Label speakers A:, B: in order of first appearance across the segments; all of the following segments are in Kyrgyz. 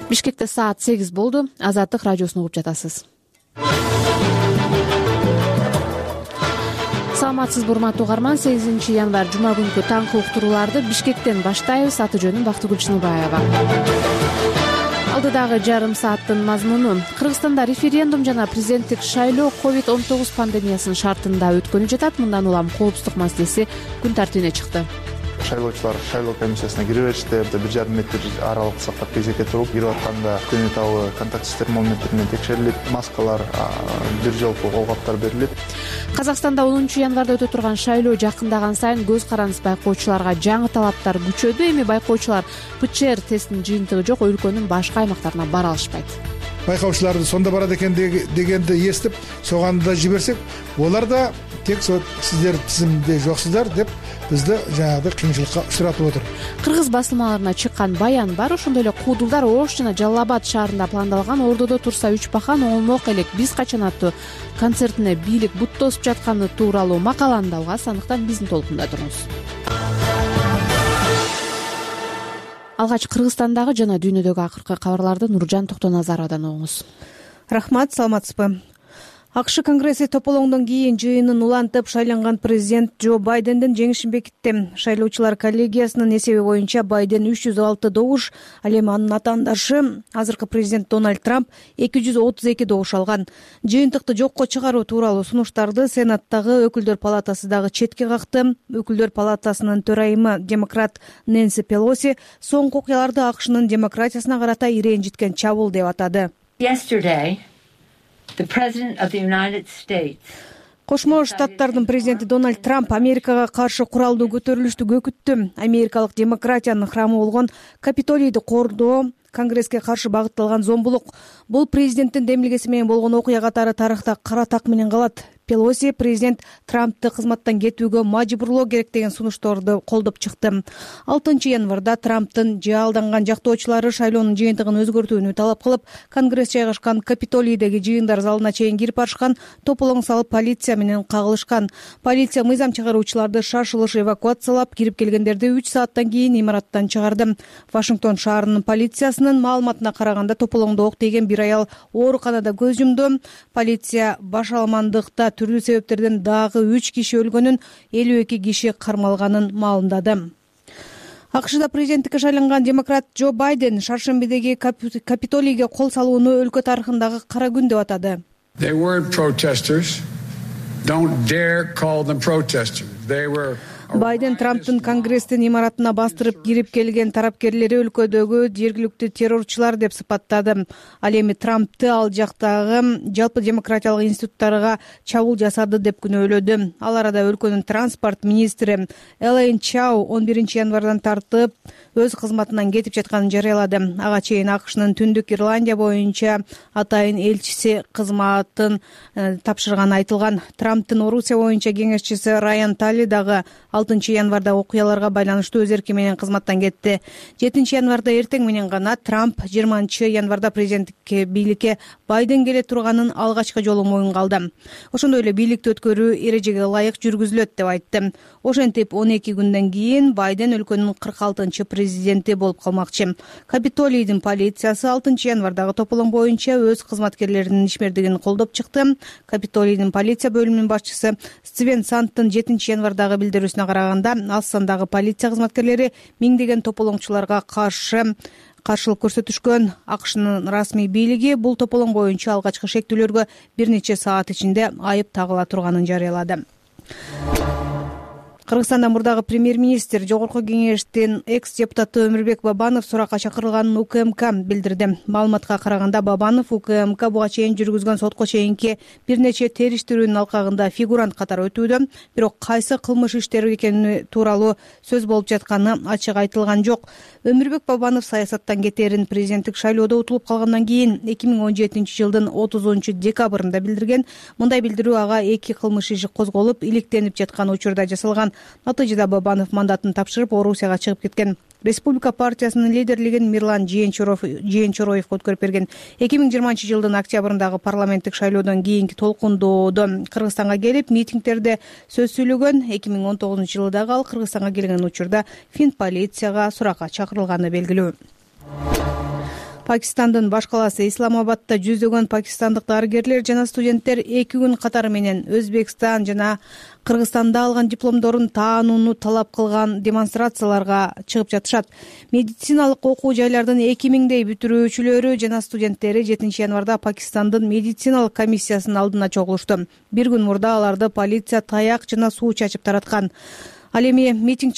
A: Бишкекте саат 8 болду. Азаттык радиосун угуп жатасыз. Саламатсызбы урматтуу угарман. 8 январь жума күнкү таңкы уктурууларды Бишкектен баштайбыз. Аты жөнүм Бактыгүл Чыныбаева. Алдыдагы жарым сааттын мазмуну: Кыргызстанда референдум жана президенттик шайлоо COVID-19 пандемиясынын шартында өткөнү жатат. Мындан улам Коопсуздук маселеси күн тартибине чыкты.
B: Шайлоочулар шайлоо комиссиясына кире беришти. 1,5 метр аралыкты сактап кезекке туруп кирип атканда күн этабы контактсыз термометр менен текшерилет, маскалар, бир жолку колгаптар берилет.
A: Казакстанда 10 январда өтө турган шайлоо жакындаган сайын көз карандысыз байкоочуларга жаңы талаптар күчөдү. Эми байкоочулар ПЧР тестинин жыйынтыгы жок өлкөнүн башка аймактарына бара алышпайт.
C: Байкоочуларды сонда барат экен дегенди эстип, соганы да жиберсек, олар да тек сиздер тизимде жоксуздар деп бизди жанагы кыйынчылыкка учуратып отур.
A: Кыргыз басылмаларына чыккан баян бар. Ошондой эле куудулдар Ош жана Жалал Абад шаарында пландалган Ордодо турса 3 бахан оңолмок элек биз качан аттуу концертине бийлик бут тосуп жатканы тууралуу макаланы да алгас. Андыктан биздин толкунда туруңуз. Алгач Кыргызстандагы жана дүйнөдөгү акыркы кабарларды Нуржан Токтоназаровдон угуңуз.
D: Рахмат, саламатсызбы. АКШ Конгресси тополоңдон кийин жыйынын улантып, шайланган президент Джо Байдендин жеңишин бекитти. Шайлоочулар коллегиясынын эсеби боюнча Байден 306 добуш, ал эми анын атаандашы азыркы президент Дональд Трамп 232 добуш алган. Жыйынтыкты жокко чыгаруу тууралуу сунуштарды Сенаттагы Өкүлдөр палатасы дагы четке какты. Өкүлдөр палатасынын төрайымы демократ Нэнси Пелоси соңку окуяларды АКШнын демократиясына карата ирэнжиткен чабуул деп атады. Кошмо Штаттардын президенти Дональд Трамп Америкага каршы куралдуу көтөрүлүштү көкүттү. Америкалык демократиянын храмы болгон Капитолийди кордоо Конгресске каршы багытталган зомбулук. Бул президенттин демилгеси менен болгон окуя катары тарыхта кара так менен калат. Пелоси президент Трампты кызматтан кетүүгө мажбурлоо керек деген сунуштарды колдоп чыкты. 6 январда Трамптын жаалданган жактоочулары шайлоонун жыйынтыгын өзгөртүүнү талап кылып, Конгресс жайгашкан Капитолийдеги жыйындар залына чейин кирип барышкан, тополоң салып полиция менен кагылышкан. Полиция мыйзам чыгаруучуларды шашылыш эвакуациялап, кирип келгендерди 3 сааттан кийин имараттан чыгарды. Вашингтон шаарынын полициясынын маалыматына караганда тополоңдо ок тийген бир аял ооруканада көз жумду. Полиция башаламандыкта түрдүү себептерден дагы 3 киши өлгөнүн, 52 киши кармалганын маалымдады. АКШда президенттикке шайланган демократ Джо Байден шаршембидеги Капитолийге кол салууну өлкө тарыхындагы кара күн деп атады. Байден Трамптын Конгресстин имаратына бастырып кирип келген тарапкерлери өлкөдөгү жергиликтүү террорчулар деп сыпаттады. Ал эми Трампты ал жактагы жалпы демократиялык институттарга чабуул жасады деп күнөөлөдү. Ал арада өлкөнүн транспорт министри Элейн Чау 11 январдан тартып өз кызматынан кетип жатканын жарыялады. Ага чейин АКШнын Түндүк Ирландия боюнча атайын элчиси кызматын тапшырганы айтылган. Трамптын Орусия боюнча кеңешчиси Райан Талли дагы 6 январда окуяларга байланыштуу өз эрки менен кызматтан кетти. 7 январда эртең менен гана Трамп 20 январда президенттикке бийликке Байден келе турганын алгачкы жолу моюнга алды. Ошондой эле бийликти өткөрүү эрежеге ылайык жүргүзүлөт деп айтты. Ошентип 12 күндөн кийин Байден өлкөнүн 46 президенти болуп калмакчы. Капитолийдин полициясы 6 январдагы тополоң боюнча өз кызматкерлеринин ишмердигин колдоп чыкты. Капитолийдин полиция бөлүмүнүн башчысы Стивен Санттын 7 январдагы билдирүүсүнө караганда, ал сандагы полиция кызматкерлери миңдеген тополоңчуларга каршылык көрсөтүшкөн. АКШнын расмий бийлиги бул тополоң боюнча алгачкы шектүүлөргө бир нече саат ичинде айып тагыла турганын жарыялады. Кыргызстанда мурдагы премьер-министр Жогорку кеңештин экс-депутаты Өмүрбек Бабанов суракка чакырылганын УКМК билдирди. Маалыматка караганда Бабанов УКМК буга чейин жүргүзгөн сотко чейинки бир нече териштирүүнүн алкагында фигурант катары өтүүдө, бирок кайсы кылмыш иштери экени тууралуу сөз болуп жатканы ачык айтылган жок. Өмүрбек Бабанов саясаттан кетерин президенттик шайлоодо утулуп калгандан кийин 2017 жылдын 30 декабрында билдирген. Мындай билдирүү ага 2 кылмыш иши козголуп, иликтенип жаткан учурда жасалган. Натыйжада Бабанов мандатын тапшырып, Орусияга чыгып кеткен. Республика партиясынын лидерлигин Мирлан Жээнчороевго өткөрүп берген. 2020 жылдын октябрындагы парламенттик шайлоодон кийинки толкундоодо Кыргызстанга келип, митингдерде сөз сүйлөгөн. 2019 жылы дагы ал Кыргызстанга келген учурда Фин полицияга суракка чакырылганы белгилүү. Пакистандын баш калаасы Исламабадда жүздөгөн пакистандык дарыгерлер жана студенттер 2 күн катары менен Өзбекстан жана Кыргызстанда алган дипломдорун таанууну талап кылган демонстрацияларга чыгып жатышат. Медициналык окуу жайлардын 2000дей бүтүрүүчүлөрү жана студенттери 7 январда Пакистандын медициналык комиссиясынын алдына чогулушту. Бир күн мурда аларды полиция таяк жана суу чачып тараткан. Ал эми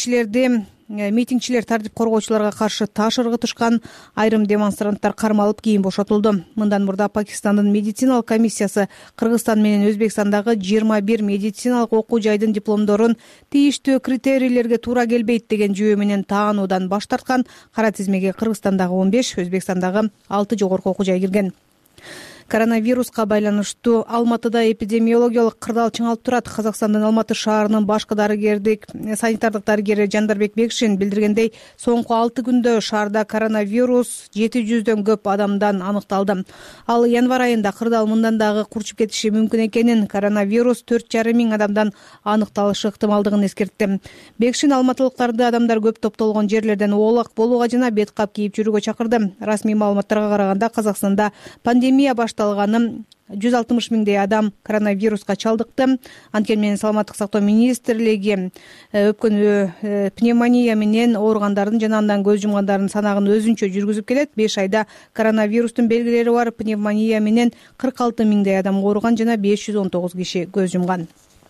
D: митингчилер тартип коргоочуларга каршы таш ыргытышкан, айрым демонстранттар кармалып кийин бошотулду. Мындан мурда Пакистандын медициналык комиссиясы Кыргызстан менен Өзбекстандагы 21 медициналык окуу жайдын дипломдорун тийиштүү критерийлерге туура келбейт деген жүйө менен таануудан баш тарткан. Кара тизмеге Кыргызстандагы 15, Өзбекстандагы 6 жогорку окуу жай кирген. Коронавируска байланыштуу Алматыда эпидемиологиялык кырдаал чыңалып турат. Казакстандын Алматы шаарынын башкы санитардык дарыгери Жандарбек Бекшин билдиргендей, соңку 6 күндө шаарда коронавирус 700дөн көп адамдан аныкталды. Ал январь айында кырдаал мындан дагы курчуп кетиши мүмкүн экенин, коронавирус 4,5 миң адамдан аныкталышы ыктымалдыгын эскертти. Бекшин алматылыктарды адамдар көп топтолгон жерлерден оолак болууга жана бет кап кийип жүрүүгө чакырды. Расмий маалыматтарга караганда Казакстанда пандемия башталганы 160 миңдей адам коронавируска чалдыкты. Анткени менен Саламаттык сактоо министрлиги өпкөнү пневмония менен ооругандардын жана андан көз жумгандардын санагын өзүнчө жүргүзүп келет. 5 айда коронавирустун белгилери бар пневмония менен 46 миңдей адам ооруган жана 519 киши көз жумган.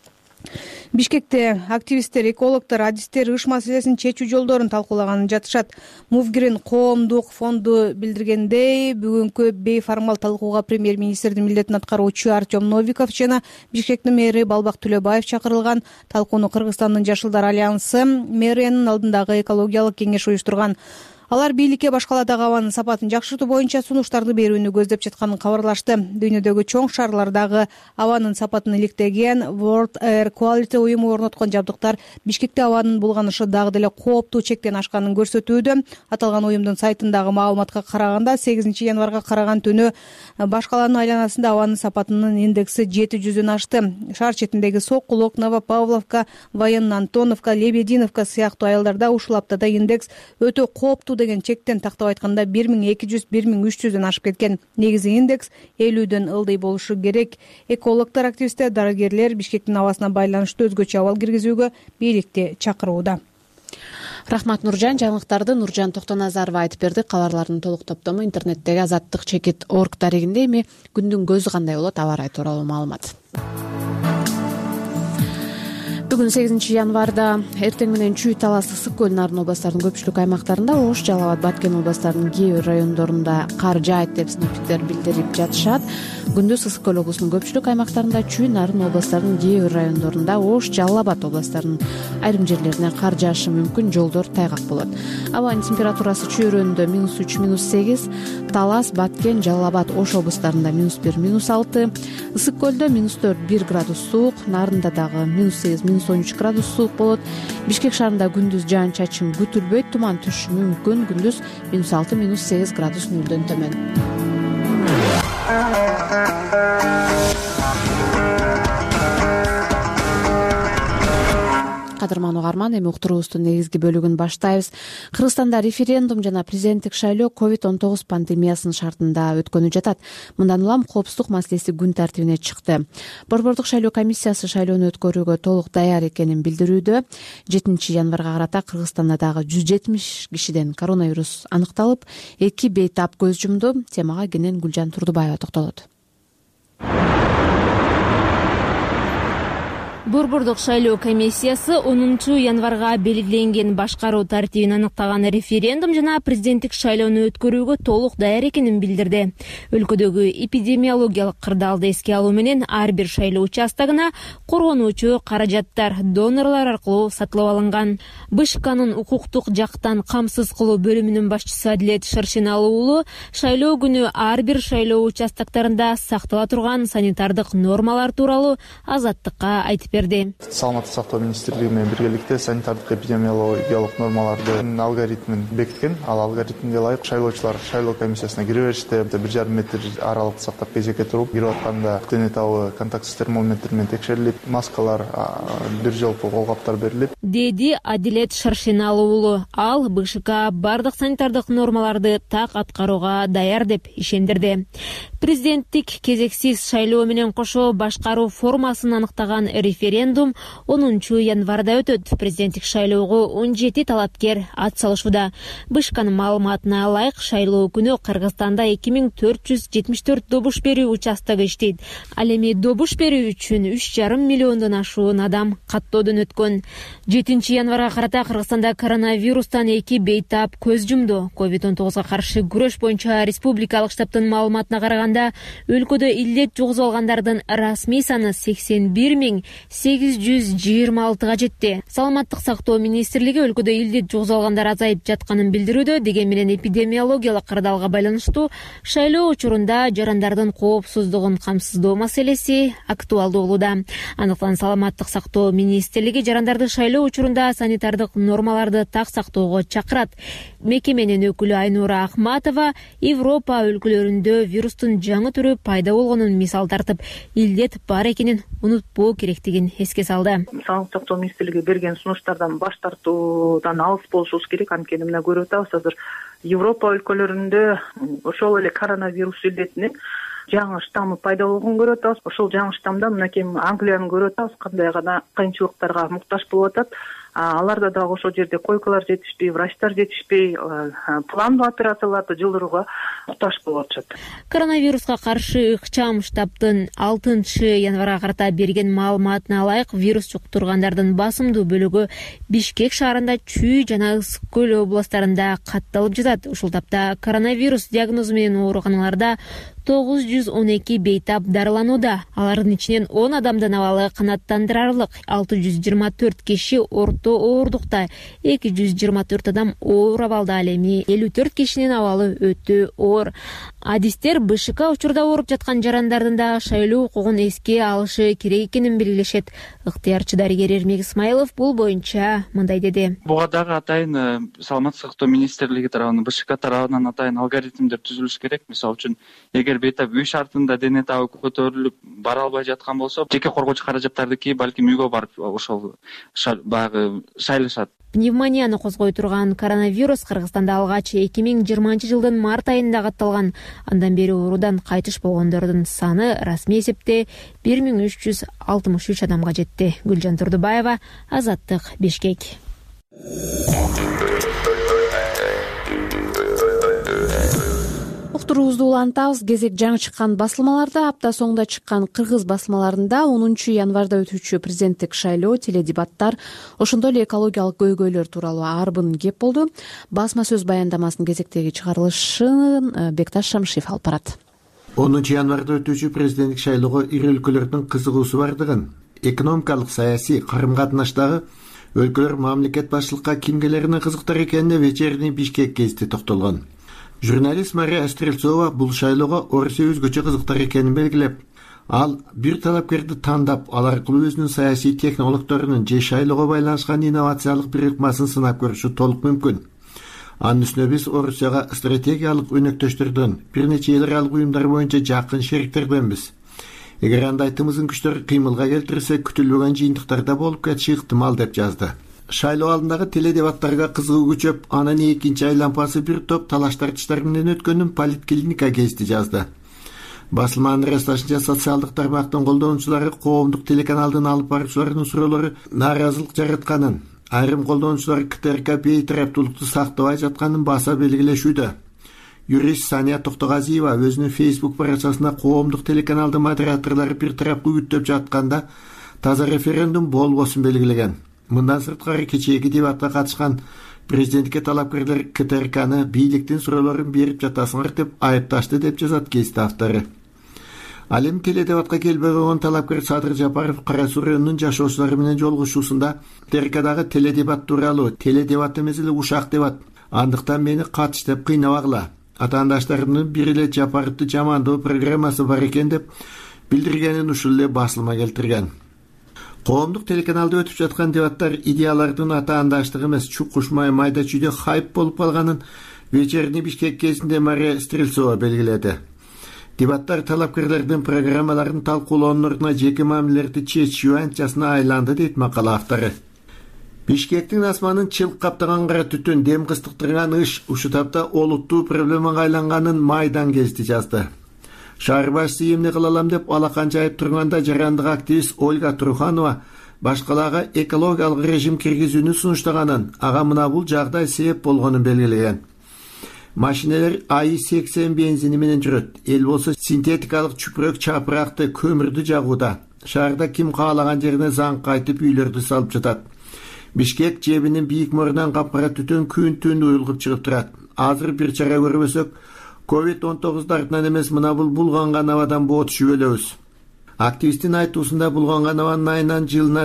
D: Бишкекте активисттер, экологдор, адистер ыш маселесин чечүү жолдорун талкуулаганы жатышат. Мувгирин коомдук фонду билдиргендей, бүгүнкү бейформал талкууга премьер-министрдин милдетин аткаруучу Артем Новиков жана Бишкектин мэри Балбак Төлөбаев чакырылган. Талкууну Кыргызстандын Жашылдар альянсы мэриянын алдындагы экологиялык кеңеш уюштурган. Алар бийликке баш каладагы абанын сапатын жакшыртуу боюнча сунуштарды берүүнү көздөп жатканын кабарлашты. Дүйнөдөгү чоң шаарлардагы абанын сапатын иликтеген World Air Quality уюму орноткон жабдыктар Бишкекте абанын булганышы дагы деле кооптуу чектен ашканын көрсөтүүдө. Аталган уюмдун сайтындагы маалыматка караганда 8 январга караган түнү баш каланын айланасында абанын сапатынын индекси 700дөн ашты. Шаар четиндеги Сокулук, Новопавловка, Военно Антоновка, Лебединовка сыяктуу айылдарда ушул аптада индекс өтө кооптуу деген чектен тактап айтканда 1200-1300дөн ашып кеткен. Негизи индекс 50дөн ылдый болушу керек. Экологдор, активисттер, дарыгерлер Бишкектин абасына байланыштуу өзгөчө абал киргизүүгө бийликти чакырууда.
A: Рахмат Нуржан. Жаңылыктарды Нуржан Токтоназарова айтып берди. Кабарлардын толук топтому интернеттеги azattik.org дарегинде. Эми күндүн көзү кандай болот, аба ырайы тууралуу маалымат. Бүгүн 8 январда эртең менен Чүй, Талас, Ысык көл, Нарын областарынын көпчүлүк аймактарында, Ош, Жалал Абад, Баткен областарынын кээ бир райондорунда кар жаайт деп синоптиктер билдирип жатышат. Күндүз Ысык көл облусунун көпчүлүк аймактарында, Чүй, Нарын областарынын кээ бир райондорунда, Ош, Жалал Абад областарынын айрым жерлерине кар жаашы мүмкүн, жолдор тайгак болот. Абанын температурасы Чүй районунда -3, -8, Талас, Баткен, Жалал Абад, Ош областарында -1, -6, Ысык көлдө -4, 1 градус суук, Нарында дагы -8, -13 градус суук болот. Бишкек шаарында күндүз жаан чачын күтүлбөйт, туман түшүшү мүмкүн. Күндүз -6, -8 градус нөлдөн төмөн. Кадырман угарман, эми уктуруубуздун негизги бөлүгүн баштайбыз. Кыргызстанда референдум жана президенттик шайлоо COVID-19 пандемиясынын шартында өткөнү жатат. Мындан улам коопсуздук маселеси күн тартибине чыкты. Борбордук шайлоо комиссиясы шайлоону өткөрүүгө толук даяр экенин билдирүүдө. 7 январга карата Кыргызстанда дагы 170 кишиден коронавирус аныкталып, 2 бейтап көз жумду. Темага кенен Гүлжан Турдубаева токтолот.
E: Борбордук шайлоо комиссиясы 10 январга белгиленген башкаруу тартибин аныктаган референдум жана президенттик шайлоону өткөрүүгө толук даяр экенин билдирди. Өлкөдөгү эпидемиологиялык кырдаалды эске алуу менен ар бир шайлоо участогуна коргонуучу каражаттар донорлор аркылуу сатылып алынган. БШКнын укуктук жактан камсыз кылуу бөлүмүнүн башчысы Адилет Шаршеналы уулу шайлоо күнү ар бир шайлоо участоктарында сактала турган санитардык нормалар тууралуу Азаттыкка айтып берди.
B: Саламаттык сактоо министрлиги менен биргеликте санитардык эпидемиологиялык нормалардын алгоритмин бекиткен. Ал алгоритмге ылайык шайлоочулар шайлоо комиссиясына кире бериште 1,5 метр аралыкты сактап кезекке туруп, кирип атканда дене табы контактсыз термометр менен текшерилип, маскалар, бир жолку колгаптар берилип,
E: деди Адилет Шаршиналы уулу. Ал БШК бардык санитардык нормаларды так аткарууга даяр деп ишендирди. Президенттик кезексиз шайлоо менен кошо башкаруу формасын аныктаган референдум 10 январда өтөт. Президенттик шайлоого 17 талапкер ат салышууда. БШКнын маалыматына ылайык шайлоо күнү Кыргызстанда 2474 добуш берүү участогу иштейт. Ал эми добуш берүү үчүн 3,5 миллиондон ашуун адам каттоодон өткөн. 7 январга карата Кыргызстанда коронавирустан 2 бейтап көз жумду. COVID-19 каршы күрөш боюнча республикалык штабтын маалыматына караганда, өлкөдө илдет жугузуп алгандардын расмий саны 81.826 жетти. Саламаттык сактоо министрлиги өлкөдө илдет жугузуп алгандар азайып жатканын билдирүүдө. Деген менен эпидемиологиялык кырдаалга байланыштуу шайлоо учурунда жарандардын коопсуздугун камсыздоо маселеси актуалдуу болууда. Андыктан саламаттык сактоо министрлиги жарандарды шайлоо учурунда санитардык нормаларды так сактоого чакырат. Мекеменин өкүлү Айнура Ахматова Европа өлкөлөрүндө вирустун жаңы түрү пайда болгонун мисал тартып, илдет бар экенин унутпоо керектигин эске салды.
F: Саламаттык сактоо министрлиги берген сунуштардан баш тартуудан алыс болушубуз керек. Анткени мына көрүп атабыз, азыр Европа өлкөлөрүндө ошол эле коронавирус илдетинин жаңы штаммы пайда болгонун көрүп атабыз. Ошол жаңы штаммда мынакей Англияны көрүп атабыз, кандай гана кыйынчылыктарга муктаж болуп атат. Аларда дагы ошол жерде койкалар жетишпей, врачтар жетишпей, пландуу операцияларды жылдырууга муктаж болуп атышат.
E: Коронавируска каршы ыкчам штабтын 6 январга карата берген маалыматына ылайык вирус жуктургандардын басымдуу бөлүгү Бишкек шаарында, Чүй жана Ысык көл областарында катталып жатат. Ушул тапта коронавирус диагнозу менен ооруканаларда 912 бейтап дарыланууда. Алардын ичинен 10 адамдын абалы канааттандырарлык, 624 киши орто оордукта, 224 адам оор абалда. Ал эми 54 кишинин абалы өтө оор. Адистер БШК учурда ооруп жаткан жарандардын да шайлоо укугун эске алышы керек экенин белгилешет. Ыктыярчы дарыгер Эрмек Исмаилов бул боюнча мындай деди.
G: Буга дагы атайын саламаттык сактоо министрлиги тарабынан, БШК тарабынан атайын алгоритмдер түзүлүш керек. Мисалы үчүн, эгер бейтап үй шартында дене табы көтөрүлүп бара албай жаткан болсо, жеке коргоочу каражаттардыки балким үйгө барып ошол баягы шайлашат.
E: Пневмонияны козгой турган коронавирус Кыргызстанда алгач 2020 жылдын март айында катталган. Андан бери оорудан кайтыш болгондордун саны расмий эсепте 1363 адамга жетти. Гүлжан Турдубаева, Азаттык, Бишкек.
A: Уктуруубузду улантабыз. Кезек жаңы чыккан басылмаларда. Апта соңунда чыккан кыргыз басылмаларында 10 январда өтүүчү президенттик шайлоо, теледебаттар, ошондой эле экологиялык көйгөйлөр тууралуу арбын кеп болду. Басма сөз баяндамасынын кезектеги чыгарылышын Бекташ Шамшиев алып барат.
H: 10 январда өтүүчү президенттик шайлоого ири өлкөлөрдүн кызыгуусу бардыгын, экономикалык, саясий карым-катнаштагы өлкөлөр мамлекет башчылыкка кимгелерине кызыктар экенине вечерний Бишкек гезити токтолгон. Журналист Мария Стрельцова бул шайлоого орусия өзгөчө кызыктар экенин белгилеп, ал бир талапкерди тандап, ал аркылуу өзүнүн саясий технологдорунун же шайлоого байланышкан инновациялык бир ыкмасын сынап көрүшү толук мүмкүн. Анын үстүнө биз Орусияга стратегиялык өнөктөштөрдөн, бир нече эл аралык уюмдар боюнча жакын шериктерденбиз. Эгер андай тымыздын күчтөр кыймылга келтирсе, күтүлбөгөн жыйынтыктарда болуп кетиши ыктымал деп жазды. Шайлоо алдындагы теледебаттарга кызыгуу күчөп, анын экинчи айлампасы бир топ талаш тартыштар менен өткөнүн Политклиника гезити жазды. Басылманын ырасташынча, социалдык тармактын колдонуучулары коомдук телеканалдын алып баруучуларынын суроолору нааразылык жаратканын, айрым колдонуучулар КТРК бейтараптуулукту сактабай жатканын баса белгилешүүдө. Юрист Сания Токтогазиева өзүнүн Facebook баракчасына коомдук телеканалдын модераторлору бир тараптуу үгүттөп жатканда таза референдум болбосун белгилеген. Мындан сырткары кечээги дебатка катышкан президентке талапкерлер КТРКны бийликтин суроолорун берип жатасыңар деп айыпташты деп жазат гезит автору. Ал эми теледебатка келбей койгон талапкер Садыр Жапаров Кара Суу районунун жашоочулары менен жолугушуусунда КТРКдагы теледебат тууралуу, теледебат эмес эле ушак дебат, андыктан мени катыш деп кыйнабагыла, атаандаштарымдын бир эле Жапаровду жамандоо программасы бар экен деп билдиргенин ушул эле басылма келтирген. Коомдук телеканалда өтүп жаткан дебаттар идеялардын атаандаштыгы эмес, чукушмай майда чүйдө хайп болуп калганын вечерний Бишкек кезинде Мария Стрельцова белгиледи. Дебаттар талапкерлердин программаларын талкуулоонун ордуна жеке мамилелерди чечүү анчасына айланды дейт макала автору. Бишкектин асманын чылк каптаган кара түтүн, дем кыстыктырган ыш ушу тапта олуттуу проблемага айланганын майдан кезди жазды. Шаар башчысы эмне кыла алам деп алакан жайып турганда жарандык активист Ольга Труханова башкаларга экологиялык режим киргизүүнү сунуштаганын, ага мына бул жагдай себеп болгонун белгилеген. Машинелер АИ-80 бензини менен жүрөт. Эл болсо синтетикалык чүпүрөк чапыракты көмүрдү жагууда. Шаарда ким каалаган жерине заң кайтып үйлөрдү салып жатат. Бишкек жебинин бийик морунан капкара түтүн күн-түн уюлгуп чыгып турат. Азыр бир чара көрбөсөк, COVID-19 дартынан эмес, мына бул булганган абадан боот шүбөлөбүз. Активисттин айтуусунда булганган абанын айынан жылына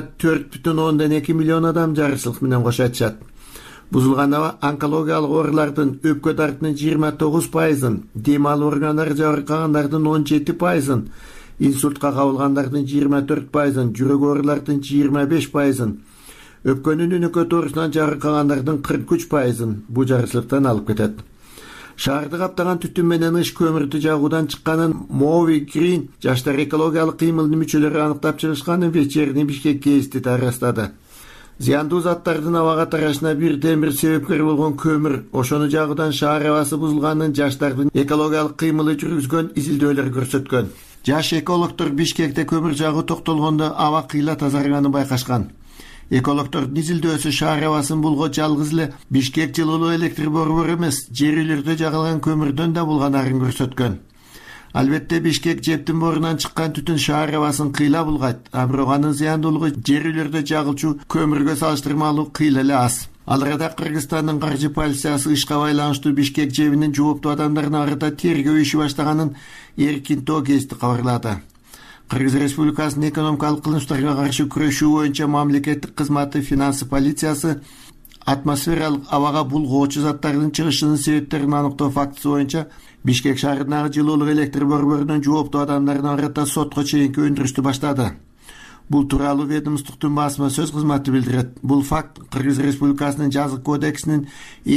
H: 4,2 миллион адам жарышчылык менен кош айтышат. Бузулган аба онкологиялык оорулардын өпкө дартынын 29%, дем алуу органдары жабыркагандардын 17%, инсультка кабылгандардын 24%, жүрөк оорулардын 25%, өпкөнүн үнөкө тоорусунан жабыркагандардын 43% бул жарышчылыктан алып кетет. Шаарды каптаган түтүн менен ыш көмүрдү жагуудан чыкканын Мови Грин жаштар экологиялык кыймылдын мүчөлөрү аныктап чыгышканын вечерний Бишкек гезити тарастады. Зыяндуу заттардын абага тарашына бирден бир себепкер болгон көмүр, ошону жагуудан шаар абасы бузулганын жаштардын экологиялык кыймылы жүргүзгөн изилдөөлөр көрсөткөн. Жаш экологдор Бишкекте көмүр жагуу токтолгондо аба кыйла тазарганын байкашкан. Экологдордун изилдөөсү шаар абасын булго жалгыз эле Бишкек жылуулуу электр борбору эмес, жер үйлөрдө жагылган көмүрдөн да булганарын көрсөткөн. Албетте Бишкек жептин борунан чыккан түтүн шаар абасын кыйла булгайт, а бирок анын зыяндуулугу жер үйлөрдө жагылчу көмүргө салыштырмалуу кыйла эле аз. Ал арада Кыргызстандын каржы полициясы ышка байланыштуу Бишкек жебинин жооптуу адамдарына арата тергөө иши баштаганын Эркинто гезити кабарлады. Кыргыз Республикасынын экономикалык кылмыштарга каршы күрөшүү боюнча мамлекеттик кызматы финансы полициясы атмосфералык абага булгоочу заттардын чыгышынын себептерин аныктоо фактысы боюнча Бишкек шаарындагы жылуулук электр борборунун жооптуу адамдарына арата сотко чейинки өндүрүштү баштады. Бул тууралуу ведомствонун басма сөз кызматы билдирет. Бул факт Кыргыз Республикасынын жазык кодексинин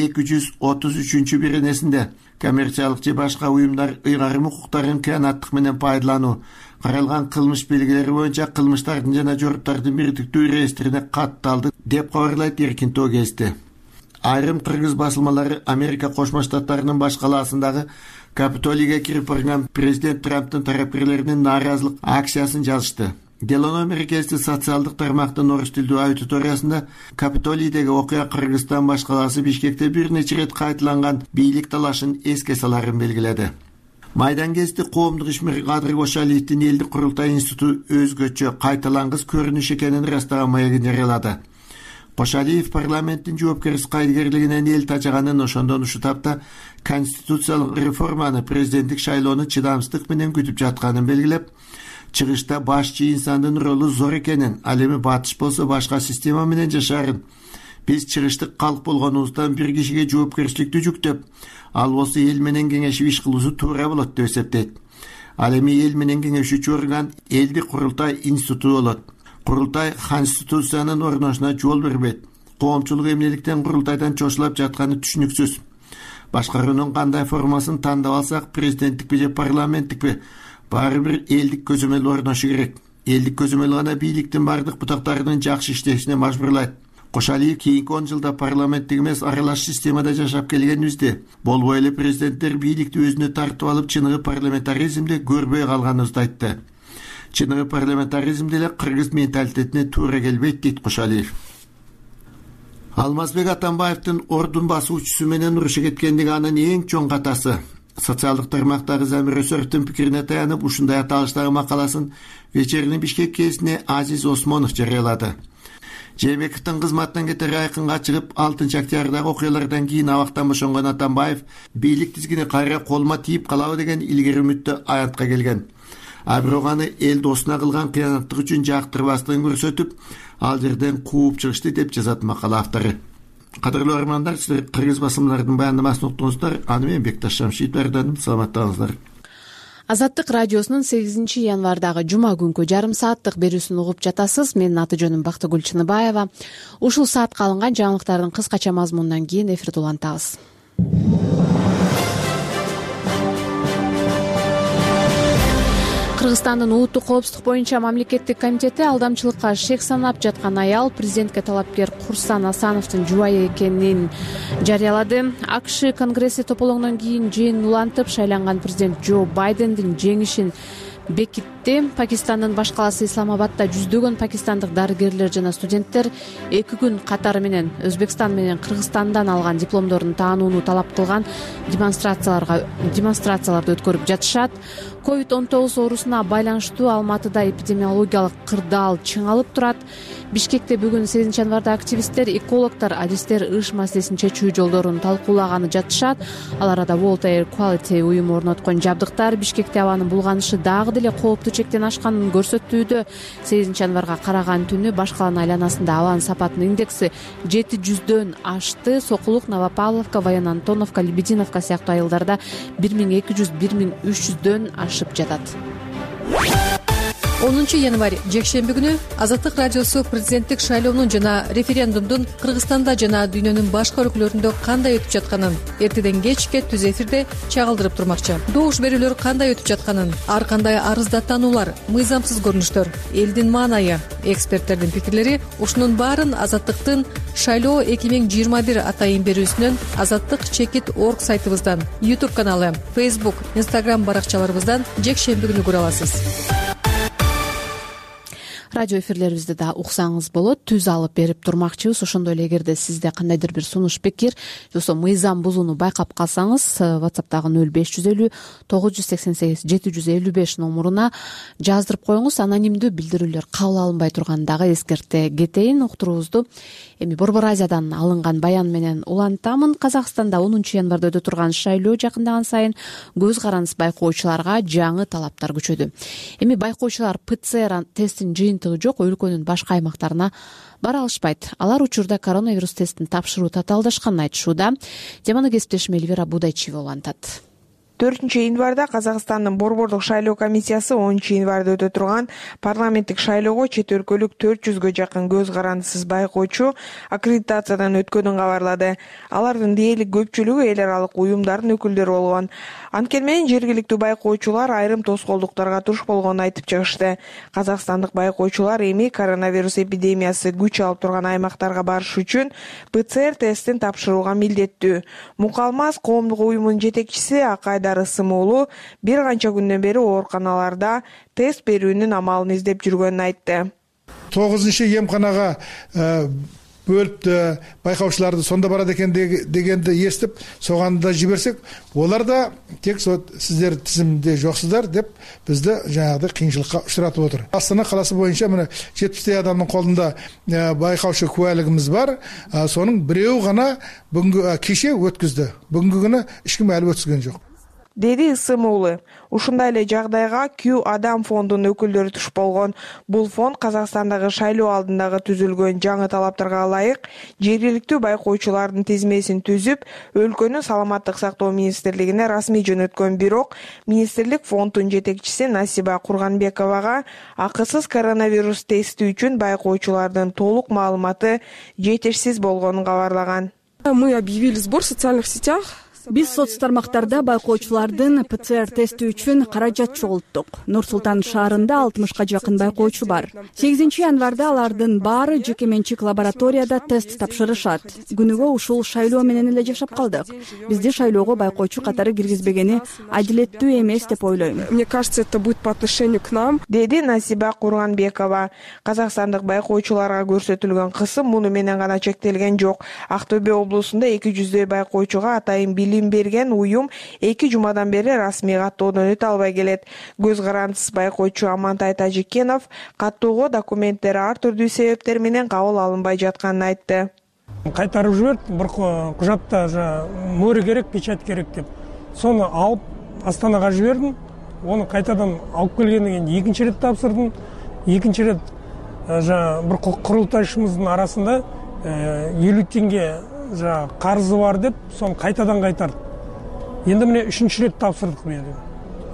H: 233-беренесинде коммерциялык же башка уюмдар ыйгарым укуктарын кыянаттык менен пайдалануу, каралган кылмыш белгилери боюнча кылмыштардын жана жоруптардын бирдиктүү реестрине катталды деп кабарлайт Эркинто гезити. Айрым кыргыз басылмалары Америка Кошмо Штаттарынын баш калаасындагы Капитолийге кирип барган президент Трамптын тарапкерлеринин нааразылык акциясын жазышты. Дело номер гезити социалдык тармактын орус тилдүү аудиториясында Капитолийдеги окуя Кыргызстан баш калаасы Бишкекте бир нече ирет кайталанган бийлик талашын эске саларын белгиледи. Майдан гезити коомдук ишмер Кадыр Кошалиевдин элдик курултай институту өзгөчө кайталангыс көрүнүш экенин ырастаган маегин жарыялады. Кошалиев парламенттин жоопкерсиз кайдыгерлигинен эл тажаганын, ошондон ушу тапта конституциялык реформаны, президенттик шайлоону чыдамсыздык менен күтүп жатканын белгилеп, чыгышта башчы инсандын ролу зор экенин, ал эми батыш болсо башка система менен жашарын, биз чыгыштык калк болгонубуздан бир кишиге жоопкерчиликти жүктөп, ал болсо эл менен кеңешип иш кылуусу туура болот деп эсептейт. Ал эми эл менен кеңешүүчү орган элдик курултай институту болот. Курултай конституциянын орношуна жол бербейт. Коомчулук эмнеликтен курултайдан чочулап жатканы түшүнүксүз. Башкаруунун кандай формасын тандап алсак, президенттикпи же парламенттикпи, баары бир элдик көзөмөл орношу керек. Элдик көзөмөл гана бийликтин бардык бутактарынын жакшы иштешине мажбурлайт. Кошалиев кийинки 10 жылда парламенттик эмес аралаш системада жашап келгенибизди, болбой эле президенттер бийликти өзүнө тартып алып чыныгы парламентаризмди көрбөй калганыбызды айтты. Чыныгы парламентаризм деле кыргыз менталитетине туура келбейт дейт Кошалиев. Алмазбек Атамбаевдин ордун басуучусу менен урушуп кеткендиги анын эң чоң катасы. Социалдык тармактагы Замир Өсөровдун пикирине таянып, ушундай аталыштагы макаласын вечерний Бишкек кезине Азиз Осмонов жарыялады. Жээнбековдун кызматтан кетери айкынга чыгып, 6-октябрдагы окуялардан кийин абактан бошонгон Атамбаев бийлик тизгини кайра колума тийип калабы деген илгери үмүттө аянтка келген. А бирок аны эл досуна кылган кыянаттык үчүн жактырбастыгын көрсөтүп, ал жерден кууп чыгышты деп жазат макала автору. Кадырлуу армандар, силер кыргыз басылмаларынын баяндамасын уктуңуздар. Аны мен Бекташ Шамшиев даярдадым. Саламаттаңыздар.
A: Азаттык радиосунун 8 январдагы жума күнкү жарым сааттык берүүсүн угуп жатасыз. Менин аты жөнүм Бактыгүл Чыныбаева. Ушул саатка алынган жаңылыктардын кыскача мазмунунан кийин эфирди улантабыз. Кыргызстандын улуттук коопсуздук боюнча мамлекеттик комитети алдамчылыкка шек санап жаткан аял президентке талапкер Курсан Асановдун жубайы экенин жарыялады. АКШ конгресси тополоңдон кийин жыйын улантып, шайланган президент Джо Байдендин жеңишин бекитти. Пакистандын баш калаасы Исламабадда жүздөгөн пакистандык дарыгерлер жана студенттер 2 күн катары менен Өзбекстан менен Кыргызстандан алган дипломдорун таанууну талап кылган демонстрацияларды өткөрүп жатышат. COVID-19 оорусуна байланыштуу Алматыда эпидемиологиялык кырдаал чыңалып турат. Бишкекте бүгүн 8 январда активисттер, экологдор, адистер ыш маселесин чечүү жолдорун талкуулаганы жатышат. Ал арада World Air Quality уюму орноткон жабдыктар Бишкекте абанын булганышы дагы деле кооптуу чектен ашканын көрсөттүүдө. 8 январга караган түнү баш каланын айланасында абанын сапатынын индекси 700дөн ашты. Сокулук, Новопавловка, Воен-Антоновка, Лебединовка сыяктуу айылдарда 1200-1300дөн ашып жатат.
I: 10 январь жекшемби күнү Азаттык радиосу президенттик шайлоонун жана референдумдун Кыргызстанда жана дүйнөнүн башка өлкөлөрүндө кандай өтүп жатканын эртеден кечке түз эфирде чагылдырып турмакчы. Добуш берүүлөр кандай өтүп жатканын, ар кандай арыздаттануулар, мыйзамсыз көрүнүштөр, элдин маанайы, эксперттердин пикирлери, ушунун баарын Азаттыктын шайлоо 2021 атайын берүүсүнөн azattik.org сайтыбыздан, YouTube каналы, Facebook, Instagram баракчаларыбыздан жекшемби күнү көрө аласыз.
A: Радио эфирлерибизди да уксаңыз болот. Түз алып берип турмакчыбыз. Ошондой эле эгерде сизде кандайдыр бир сунуш пикир же мыйзам бузууну байкап калсаңыз, WhatsApp'тагы 0550 988 755 номуруна жаздырып коюңуз. Анонимдүү билдирүүлөр кабыл алынбай турганын дагы эскерте кетейин. Уктуруубузду эми Борбор Азиядан алынган баян менен улантамын. Казакстанда 10 январда өтө турган шайлоо жакындаган сайын көз карандысыз байкоочуларга жаңы талаптар күчөдү. Эми байкоочулар ПЦР тестин жыйынтыгы жок өлкөнүн башка аймактарына бара алышпайт. Алар учурда коронавирус тестин тапшыруу татаалдашканын айтышууда. Теманы кесиптешим Эльвира Будайчиева улантат.
J: 4 январда Казакстандын Борбордук шайлоо комиссиясы 10 январда өтө турган парламенттик шайлоого чет өлкөлүк 400гө жакын көз карандысыз байкоочу аккредитациядан өткөнүн кабарлады. Алардын дээрлик көпчүлүгү эл аралык уюмдардын өкүлдөрү болгон. Анткени менен жергиликтүү байкоочулар айрым тоскоолдуктарга туш болгонун айтып чыгышты. Казакстандык байкоочулар эми коронавирус эпидемиясы күч алып турган аймактарга барыш үчүн ПЦР тестин тапшырууга милдеттүү. Мукалмаз коомдук уюмунун жетекчиси Акайдар Ысымуулу бир канча күндөн бери ооруканаларда тест берүүнүн амалын издеп жүргөнүн айтты.
C: 9-эмканага бөлүптү, байкаушыларды сонда барат экен дегенди эстип, соганда жиберсек, олар да тек сиздер тизимде жоксуздар деп бизди жанагы кыйынчылыкка учуратып отур. Астана каласы боюнча мына 70 адамдын колунда байкаушы куәлигибиз бар. Сонун бирөө гана бүгүнкү кеше өткүздү. Бүгүнкү күнү эч ким әлі өткүзгөн жок.
J: Деди Ысымуулу. Ушундай эле жагдайга Q адам фондунун өкүлдөрү туш болгон. Бул фонд Казакстандагы шайлоо алдындагы түзүлгөн жаңы талаптарга ылайык жергиликтүү байкоочулардын тизмесин түзүп, өлкөнүн саламаттык сактоо министрлигине расмий жөнөткөн. Бирок министрлик фонддун жетекчиси Насиба Курганбековага акысыз коронавирус тести үчүн байкоочулардын толук маалыматы жетишсиз болгонун кабарлаган.
K: Мы объявили сбор в социальных сетях.
L: Биз соц тармактарда байкоочулардын ПЦР тести үчүн каражат чогулттук. Нур-Султан шаарында 60га жакын байкоочу бар. 8 январда алардын баары жеке менчик лабораторияда тест тапшырышат. Күнүгө ушул шайлоо менен эле жашап калдык. Бизди шайлоого байкоочу катары киргизбегени адилеттүү эмес деп ойлойм.
K: Мне кажется, это будет по отношению к нам.
J: Деди Насиба Курганбекова. Казакстандык байкоочуларга көрсөтүлгөн кысым муну менен гана чектелген жок. Актөбө облусунда 200дөй байкоочуга атайын билим берген уюм 2 жумадан бери расмий каттоодон өтө албай келет. Көз карандысыз байкоочу Амантай Тажикенов каттоого документтери ар түрдүү себептер менен кабыл алынбай жатканын айтты.
M: Кайтарып жиберди, бир кужатта мөрү керек, печать керек деп. Сону алып Астанага жибердим. Оны кайтадан алып келгенден кийин экинчи рет тапсырдым. Экинчи рет бир курултайчыбыздын арасында 50 теңге карызы бар деп, сону кайтадан кайтарды. Енді міне 3-ші рет тапсырдық мен.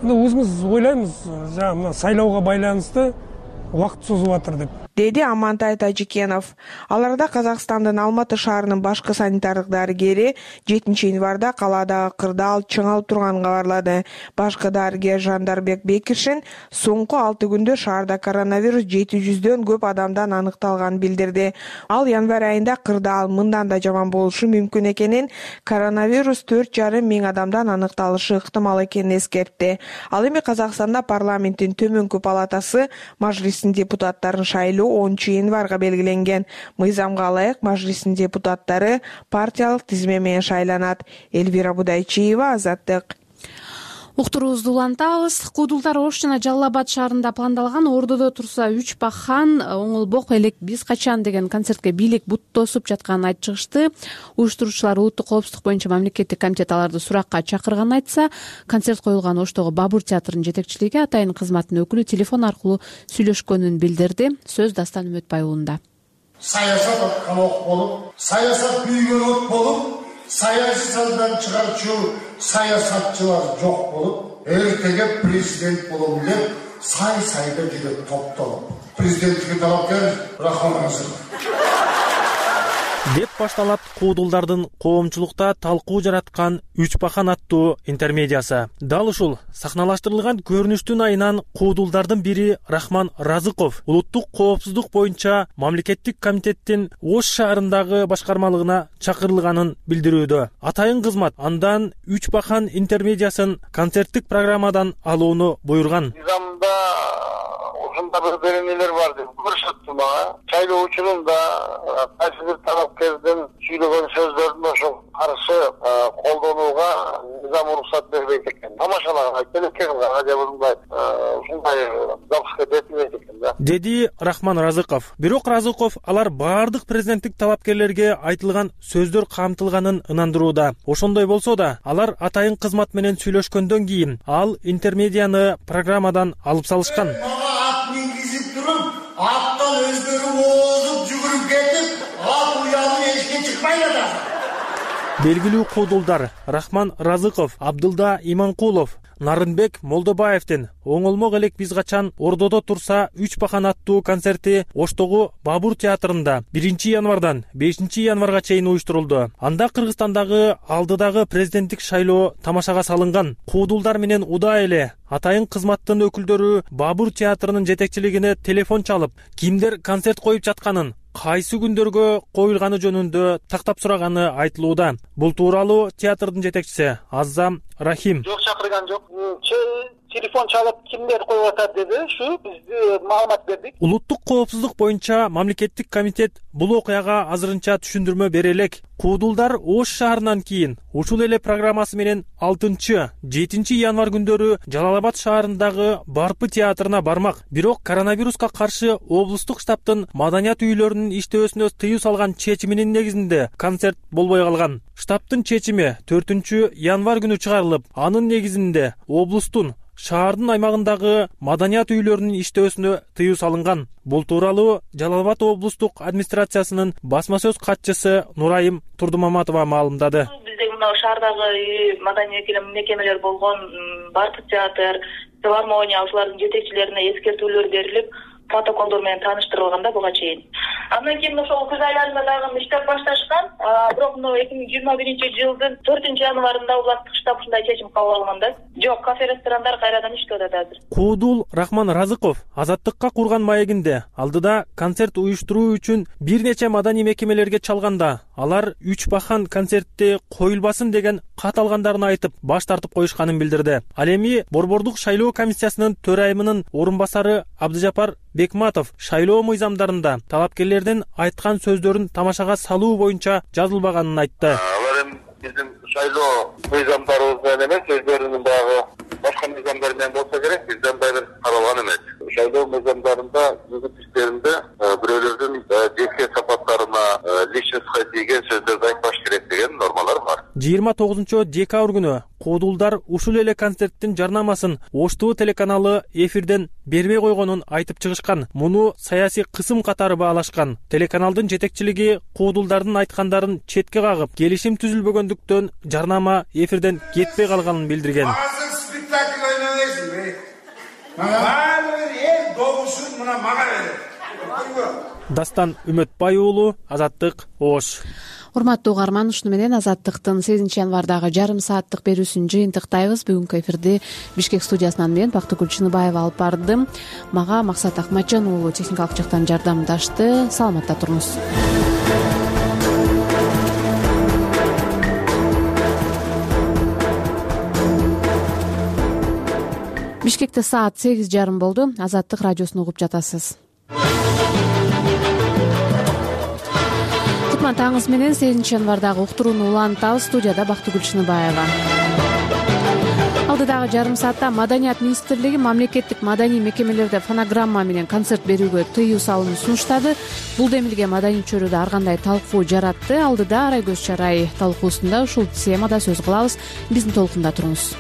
M: өзүбүз ойлойбуз жаңағы мына сайлауга байланыштуу убакыт созуп атыр деп,
J: деди Амантай Тажикенов. Аларда Казакстандын Алматы шаарынын башкы санитардык дарыгери 7-январда калаадагы кырдаал чыңалып турганын кабарлады. Башкы дарыгер Жандарбек Бекишин соңку 6 күндө шаарда коронавирус 700дөн көп адамдан аныкталганын билдирди. Ал январь айында кырдаал мындан да жаман болушу мүмкүн экенин, коронавирус 4,5 миң адамдан аныкталышы ыктымал экенин эскертти. Ал эми Казакстанда парламенттин төмөнкү палатасы мажлистин депутаттарын шайлоо 10-январга белгиленген. Мыйзамга ылайык мажлистин депутаттары партиялык тизме менен шайланат. Элвира Будайчиева, Азаттык.
A: Уктуруубузду улантабыз. Куудулдар Ош жана Жалал Абад шаарында пландалган Ордодо турса 3 пахан оңолбок элек биз качан деген концертке бийлик бут тосуп жатканын айтып чыгышты. Уюштуруучулар улуттук коопсуздук боюнча мамлекеттик комитет аларды суракка чакырганын айтса, концерт коюлган Оштогу Бабур театрынын жетекчилиги атайын кызматтын өкүлү телефон аркылуу сүйлөшкөнүн билдирди. Сөз Дастан Үмөтбай уулунда.
N: Саясат аткан ок болуп, саясат күйгөн от болуп, саясий салдан чыгарчу саясатчылар жок болуп, эртеге президент болом деп сай-сайда жүрөт топтолуп. Президенттикке талапкер Рахман Разыков
O: деп башталат куудулдардын коомчулукта талкуу жараткан 3 пахан аттуу интермедиясы. Дал ушул сахналаштырылган көрүнүштүн айынан куудулдардын бири Рахман Разыков улуттук коопсуздук боюнча мамлекеттик комитеттин Ош шаарындагы башкармалыгына чакырылганын билдирүүдө. Атайын кызмат андан 3 пахан интермедиясын концерттик программадан алууну буйрган.
N: Ушунда бир беренелер бар деп көрсөттү мага. Шайлоочунун да кайсы бир талапкердин сүйлөгөн сөздөрүн ошо каршы колдонууга мыйзам уруксат бербейт экен. Тамашалага келекке кылганга же ушундай запуска берилбейт экен да,
O: деди Рахман Разыков. Бирок Разыков алар баардык президенттик талапкерлерге айтылган сөздөр камтылганын ынандырууда. Ошондой болсо да, алар атайын кызмат менен сүйлөшкөндөн кийин ал интермедияны программадан алып салышкан.
N: Мингизип туруп, аттан өздөрү озуп жүгүрүп кетип, ат уянып эшикке чыкпайт да.
O: Белгилүү куудулдар Рахман Разыков, Абдылда Иманкулов, Нарынбек Молдобаевдин оңолмок элек биз качан Ордодо турса 3 пахан аттуу концерти Оштогу Бабур театрында 1-январдан 5-январга чейин уюштурулду. Анда Кыргызстандагы алдыдагы президенттик шайлоо тамашага салынган. Куудулдар менен удаа эле атайын кызматтын өкүлдөрү Бабур театрынын жетекчилигине телефон чалып, кимдер концерт коюп жатканын, кайсы күндөргө коюлганы жөнүндө тактап сураганы айтылууда. Бул тууралуу театрдын жетекчиси Аззам Рахим:
P: жок, чакырган жок, телефон чалып кимдер коюп атат деди, ушу биз маалымат бердик.
O: Улуттук коопсуздук боюнча мамлекеттик комитет бул окуяга азырынча түшүндүрмө бере элек. Куудулдар Ош шаарынан кийин ушул эле программасы менен 6-7 январь күндөрү Жалал Абад шаарындагы Барпы театрына бармак. Бирок коронавируска каршы облустук штабтын маданият үйлөрүнүн иштөөсүнө тыюу салган чечиминин негизинде концерт болбой калган. Штабтын чечими 4-январь күнү чыгарылып, анын негизинде облустун шаардын аймагындагы маданият үйлөрүнүн иштөөсүнө тыюу салынган. Бул тууралуу Жалал Абад облустук администрациясынын басма сөз катчысы Нурайым Турдумаматова маалымдады.
Q: Биздеги мына шаардагы маданий мекемелер болгон Барпы театр, филармония, ушулардын жетекчилерине эскертүүлөр берилип, протоколдор менен тааныштырылганда буга чейин. Андан кийин ошол күз айларында дагы иштеп башташкан. Бирок 2021-жылдын 4-январында областтык штаб ушундай чечим кабыл алган да. Жок, кафе ресторандар кайрадан иштеп атат азыр.
O: Куудул Рахман Разыков Азаттыкка курган маегинде алдыда концерт уюштуруу үчүн бир нече маданий мекемелерге чалганда, алар 3 пахан концертти коюлбасын деген кат алгандарын айтып, баш тартып коюшканын билдирди. Ал эми Борбордук шайлоо комиссиясынын төрайымынын орун басары Абдыжапар Бекматов шайлоо мыйзамдарында талапкерлердин айткан сөздөрүн тамашага салуу боюнча жазылбаганын айтты.
N: Алар эми биздин шайлоо мыйзамдарыбыз менен эмес, өздөрүнүн дагы башка мыйзамдар менен болсо керек, бизден дагы каралган эмес. Шайлоо мыйзамдарында жүзүктүктөрүндө бирөөлөрдүн жеке сапаттарына личностька тийген сөздөрдү айтпаш керек деген нормалар бар.
O: 29-декабрь күнү куудулдар ушул эле концерттин жарнамасын Ош ТВ телеканалы эфирден бербей койгонун айтып чыгышкан. Муну саясий кысым катары баалашкан. Телеканалдын жетекчилиги куудулдардын айткандарын четке кагып, келишим түзүлбөгөндүктөн жарнама эфирден кетпей калганын билдирген.
N: Спектакль ойнойсуң,
R: баардыгын эл добушун мына мага берет.
O: Дастан Үмөтбай уулу, Азаттык, Ош.
A: Урматтуу угарман, ушуну менен Азаттыктын 8 январдагы жарым сааттык берүүсүн жыйынтыктайбыз. Бүгүнкү эфирди Бишкек студиясынан мен Бактыгүл Чыныбаева алып бардым. Мага Максат Акматжан уулу техникалык жактан жардамдашты. Саламатта туруңуз. Бишкекте саат 8:30 болду. Азаттык радиосун угуп жатасыз. Кутман таңыңыз менен 8 январдагы уктурууну улантабыз. Студияда Бактыгүл Чыныбаева. Алдыдагы жарым саатта Маданият министрлиги мамлекеттик маданий мекемелерде фонограмма менен концерт берүүгө тыюу салууну сунуштады. Бул демилге маданий чөйрөдө ар кандай талкуу жаратты. Алдыда Арайгөз Чарай талкуусунда ушул темада сөз кылабыз. Биздин толкунда туруңуз.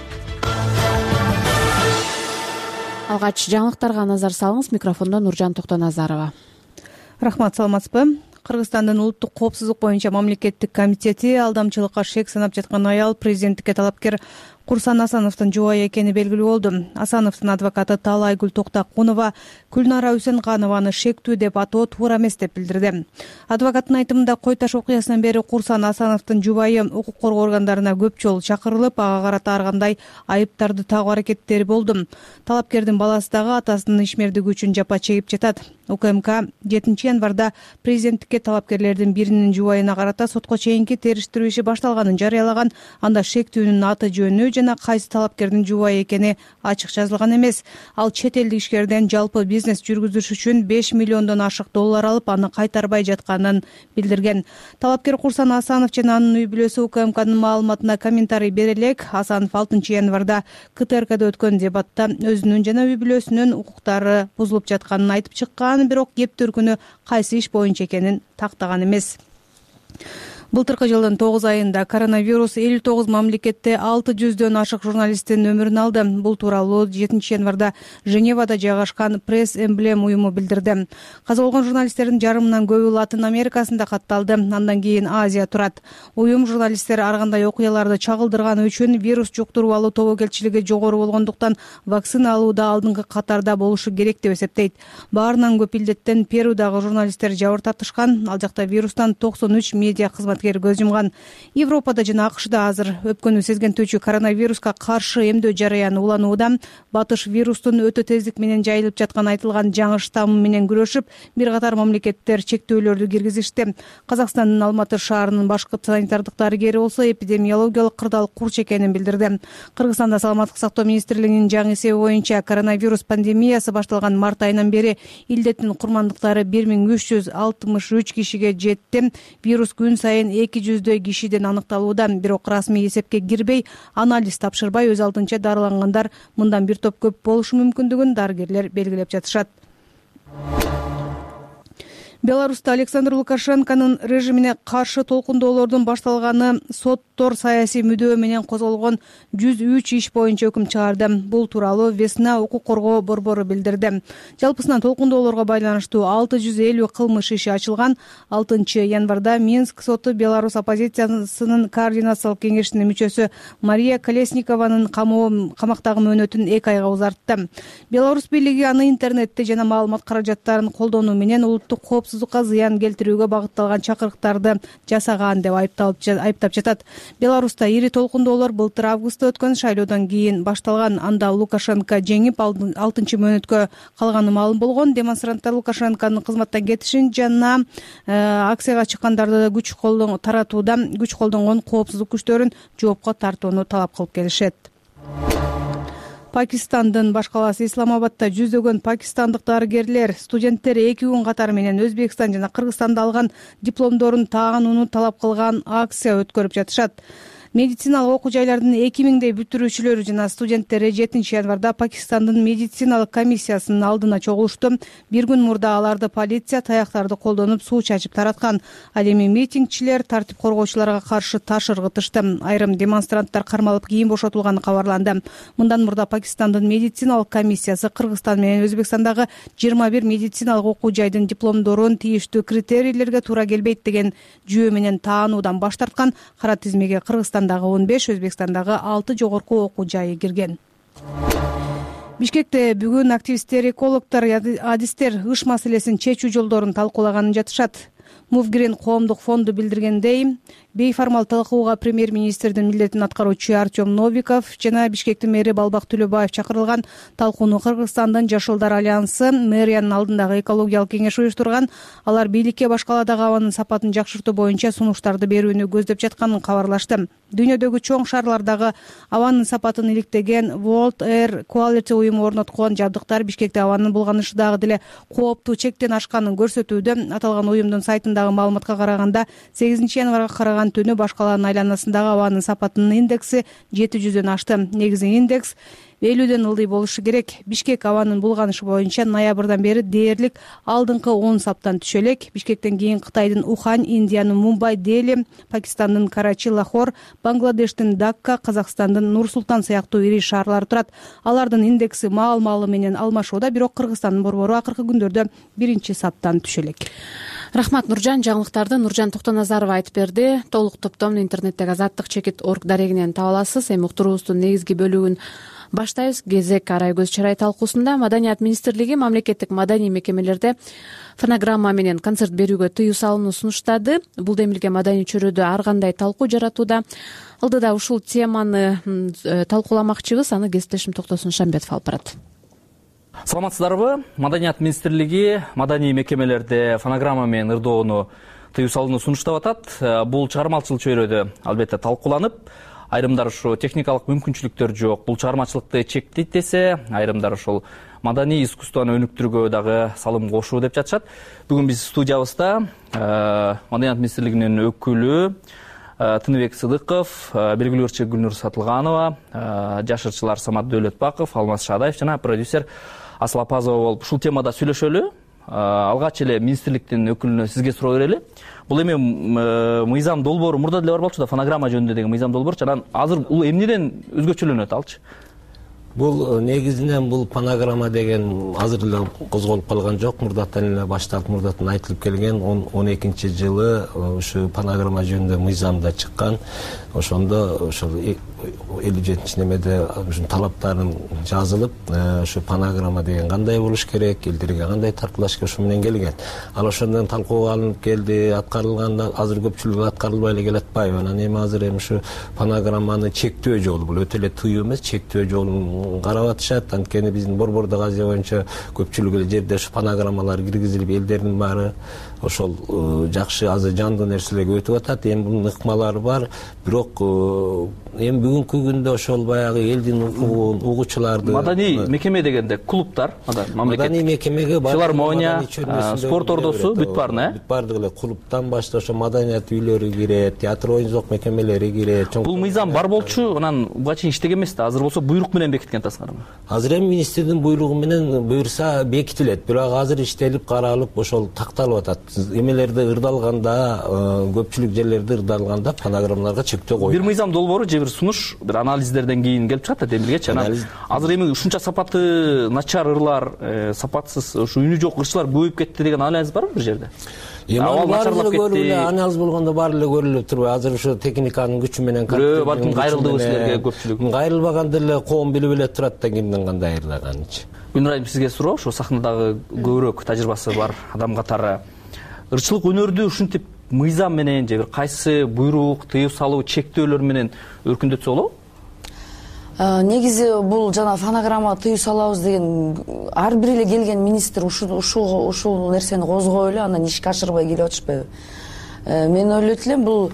A: Алгач жаңылыктарга назар салыңыз. Микрофондо Нуржан Токтоназарова.
D: Рахмат, саламатсызбы? Кыргызстандын улуттук коопсуздук боюнча мамлекеттик комитети алдамчылыкка шек санап жаткан аял президенттикке талапкер Курсан Асановдун жубайы экени белгилүү болду. Асановдун адвокаты Таалайгүл Токтокунова Күлнара Үсенганованы шектүү деп атоо туура эмес деп билдирди. Адвокаттын айтымында кой таш окуясынан бери Курсан Асановдун жубайы укук коргоо органдарына көп жолу чакырылып, ага карата ар кандай айыптарды тагуу аракеттери болду. Талапкердин баласы дагы атасынын ишмердиги үчүн жапа чегип жатат. УКМК 7 январда президенттикке талапкерлердин биринин жубайына карата сотко чейинки териштирүү иши башталганын жарыялаган. Анда шектүүнүн аты жөнү жана кайсы талапкердин жубайы экени ачык жазылган эмес. Ал чет элдик ишкерден жалпы бизнес жүргүзүш үчүн 5 миллиондон ашык доллар алып, аны кайтарбай жатканын билдирген. Талапкер Курсан Асанов жана анын үй бүлөсү УКМКнын маалыматына комментарий бере элек. Асанов 6 январда КТРКда өткөн дебатта өзүнүн жана үй бүлөсүнүн укуктары бузулуп жатканын айтып чыккан, бирок кептир күнү кайсы иш боюнча экенин тактаган эмес. Былтыркы жылдын 9 айында коронавирус 59 мамлекетте 600дөн ашык журналисттин өмүрүн алды. Бул тууралуу 7 январда Женевада жайгашкан Пресс Эмблем уюму билдирди. Каза болгон журналисттердин жарымынан көбү Латын Америкасында катталды. Андан кийин Азия турат. Уюм журналисттер ар кандай окуяларды чагылдырганы үчүн вирус жуктуруп алуу тобокелчилиги жогору болгондуктан вакцина алууда алдыңкы катарда болушу керек деп эсептейт. Баарынан көп илдеттен Перудагы журналисттер жабыр тартышкан. Ал жакта вирустан 93 медиа кызматкер көз жумган. Европада жана АКШда азыр өпкөнү сезгентүүчү коронавируска каршы эмдөө жарыяны уланууда. Батыш вирустун өтө тездик менен жайылып жаткан айтылган жаңы штаммы менен күрөшүп, бир катар мамлекеттер чектөөлөрдү киргизишти. Казакстандын Алматы шаарынын башкы санитардык дарыгери болсо эпидемиологиялык кырдаал курч экенин билдирди. Кыргызстанда саламаттык сактоо министрлигинин жаңы эсеби боюнча коронавирус пандемиясы башталган март айынан бери илдеттин курмандыктары 1363 кишиге жетти. Вирус күн сайын 200дөй кишиден аныкталууда, бирок расмий эсепке кирбей, анализ тапшырбай өз алдынча дарылангандар мындан бир топ көп болушу мүмкүндүгүн дарыгерлер белгилеп жатышат. Беларуста Александр Лукашенконун режимине каршы толкундоолордун башталганы соттор саясий мүдөө менен козголгон 103 иш боюнча өкүм чыгарды. Бул тууралуу Весна укук коргоо борбору билдирди. Жалпысынан толкундоолорго байланыштуу 650 кылмыш иши ачылган. 6 январда Минск соту Беларусь оппозициясынын координациялык кеңешинин мүчөсү Мария Колесникованын камактагы мөөнөтүн 2 айга узартты. Беларусь бийлиги аны интернетте жана маалымат каражаттарын колдонуу менен улуттук коопсуздукка зыян келтирүүгө багытталган чакырыктарды жасаган деп айыптап жатат. Беларуста ири толкундоолор былтыр августта өткөн шайлоодон кийин башталган. Анда Лукашенко жеңип 6 мөөнөткө калганы маалым болгон. Демонстранттар Лукашенконун кызматтан кетишин жана акцияга чыккандарды күч колдонгон коопсуздук күчтөрүн жоопко тартууну талап кылып келишет. Пакистандын баш калаасы Исламабадда жүздөгөн пакистандык дарыгерлер, студенттер 2 күн катары менен Өзбекстан жана Кыргызстанда алган дипломдорун таанууну талап кылган акция өткөрүп жатышат. Медициналык окуу жайлардын 2000дей бүтүрүүчүлөрү жана студенттери 7 январда Пакистандын медициналык комиссиясынын алдына чогулушту. Бир күн мурда аларды полиция таяктарды колдонуп суу чачып тараткан. Ал эми митингчилер тартип коргоочуларга каршы таш ыргытышты. Айрым демонстранттар кармалып кийин бошотулганы кабарланды. Мындан мурда Пакистандын медициналык комиссиясы Кыргызстан менен Өзбекстандагы 21 медициналык окуу жайдын дипломдорун тийиштүү критерийлерге туура келбейт деген жүйө менен таануудан баш тарткан. Кара тизмеге Кыргызстан 15, Өзбекстандагы 6 жогорку окуу жайы кирген. Бишкекте бүгүн активисттер, экологдор, адистер ыш маселесин чечүү жолдорун талкуулаганын жатышат. Мувгрин коомдук фонду билдиргендей, бейформал талкууга премьер-министрдин милдетин аткаруучу Артем Новиков жана Бишкектин мэри Балбак Төлөбаев чакырылган. Талкууну Кыргызстандын Жашылдар альянсы мэриянын алдындагы экологиялык кеңеш уюштурган. Алар бийликке башкаладагы абанын сапатын жакшыртуу боюнча сунуштарды берүүнү көздөп жатканын кабарлашты. Дүйнөдөгү чоң шаарлардагы абанын сапатын иликтеген World Air Quality уюму орноткон жабдыктар Бишкекте абанын булганышы дагы деле кооптуу чектен ашканын көрсөтүүдө. Аталган уюмдун сайтындагы маалыматка караганда 8 январга караган түнү башкаланын айланасындагы абанын сапатынын индекси 700дөн ашты. Негизи индекс 50дөн ылдый болушу керек. Бишкек абанын булганышы боюнча ноябрдан бери дээрлик алдыңкы 10 саптан түшө элек. Бишкектен кийин Кытайдын Ухань, Индиянын Мумбай, Дели, Пакистандын Карачи, Лахор, Бангладештин Дакка, Казакстандын Нур-Султан сыяктуу ири шаарлар турат. Алардын индекси маал-маалы менен алмашууда, бирок Кыргызстандын борбору акыркы күндөрдө 1 саптан түшө элек. Рахмат Нуржан. Жаңылыктарды Нуржан Токтоназарова айтып берди. Толук топтом интернеттеги azattik.org дарегинен таба аласыз. Эми уктуруубуздун негизги бөлүгүн баштайбыз. Кезек арай көз чарай талкуусунда Маданият министрлиги мамлекеттик маданий мекемелерде фонограмма менен концерт берүүгө тыюу салууну сунуштады. Бул демилге маданий чөйрөдө ар кандай талкуу жаратууда. Алдыда ушул теманы талкууламакчыбыз. Аны кесиптешим Токтосун Шамбетов алып барат.
S: Саламатсыздарбы? Маданият министрлиги маданий мекемелерде фонограмма менен ырдоону тыюу салууну сунуштап атат. Бул чыгармачыл чөйрөдө албетте талкууланып, айрымдар ушу техникалык мүмкүнчүлүктөр жок, бул чыгармачылыкты чектейт десе, айрымдар ушул маданий искусствону өнүктүрүүгө дагы салым кошуу деп жатышат. Бүгүн биз студиябызда Маданият министрлигинин өкүлү Тыныбек Сыдыков, белгилүү ырчы Гүлнур Сатылганова, жашырчылар Самат Дөөлөтбаков, Алмаз Шадаев жана продюсер Асыл Апазова болуп ушул темада сүйлөшөлү. Алгач эле министрликтин өкүлүнө сизге суроо берели. Бул эми мыйзам долбоору мурда деле бар болчу да, фонограмма жөнүндө деген мыйзам долбоорчу. Анан азыр бул эмнеден өзгөчөлөнөт алчы?
T: Бул негизинен бул фонограмма деген азыр эле козголуп калган жок. Мурдатан эле башталып, мурдатан айтылып келген. 12-жылы ушу фонограмма жөнүндө мыйзамда чыккан. Ошондо ошол 57-немеде ушун талаптарын жазылып, ушу фонограмма деген кандай болуш керек, элдерге кандай тартылаш керек, ошо менен келген. Ал ошондон талкууга алынып келди, аткарылганда азыр көпчүлүгү аткарылбай эле келе атпайбы? Анан эми азыр ушу фонограмманы чектөө жолу, бул өтө эле тыюу эмес, чектөө жолун карап атышат. Анткени биздин борбордук Азия боюнча көпчүлүк эле жерде ушу фонограммалар киргизилип, элдердин баары ошол жакшы азыр жандуу нерселерге өтүп атат. Эми бунун ыкмалары бар, бирок эми бүгүнкү күндө ошол баягы элдин угуучуларды
S: маданий мекеме дегенде клубтар,
T: маданий мекемеге
S: филармония, спорт ордосу бүт барына,
T: бүт бардык эле клубтан баштап ошо маданият үйлөрү кирет, театр оюн-зоок мекемелери кирет.
S: Бул мыйзам бар болчу, анан буга чейин иштеген эмес да. Азыр болсо буйрук менен бекиткен таскармы?
T: Азыр эми министрдин буйругу менен буйрса бекитилет, бирок азыр иштелип каралып ошол такталып атат. Эмелерде ырдалганда, көпчүлүк жерлерде ырдалганда фонограммаларга чектөө коюлат.
S: Бир мыйзам долбоору же бир сунуш, бир анализдерден кийин келип чыгат да демилгечи. Азыр эми ушунча сапаты начар ырлар, сапатсыз, ушу үнү жок ырчылар көбөйүп кетти деген анализ барбы бир жерде?
T: Анализ болгондо баары эле көрүлүп турбайбы? Азыр ошо техниканын күчү менен
S: балким кайрылдыбы силерге көпчүлүк?
T: Кайрылбаганда эле коом билип эле турат да кимдин кандай ырдаганынчы.
S: Гүлнур, сизге суроо, ошо сахнадагы көбүрөөк тажрыйбасы бар адам катары ырчылык өнөрдү ушинтип мыйзам менен же бир кайсы буйрук, тыюу салуу, чектөөлөр менен өркүндөтсө болобу?
U: Негизи бул жана фонограмма тыюу салабыз деген ар бир эле келген министр ушул нерсени козгоп эле анан ишке ашырбай келип атышпайбы? Мен ойлойт элем бул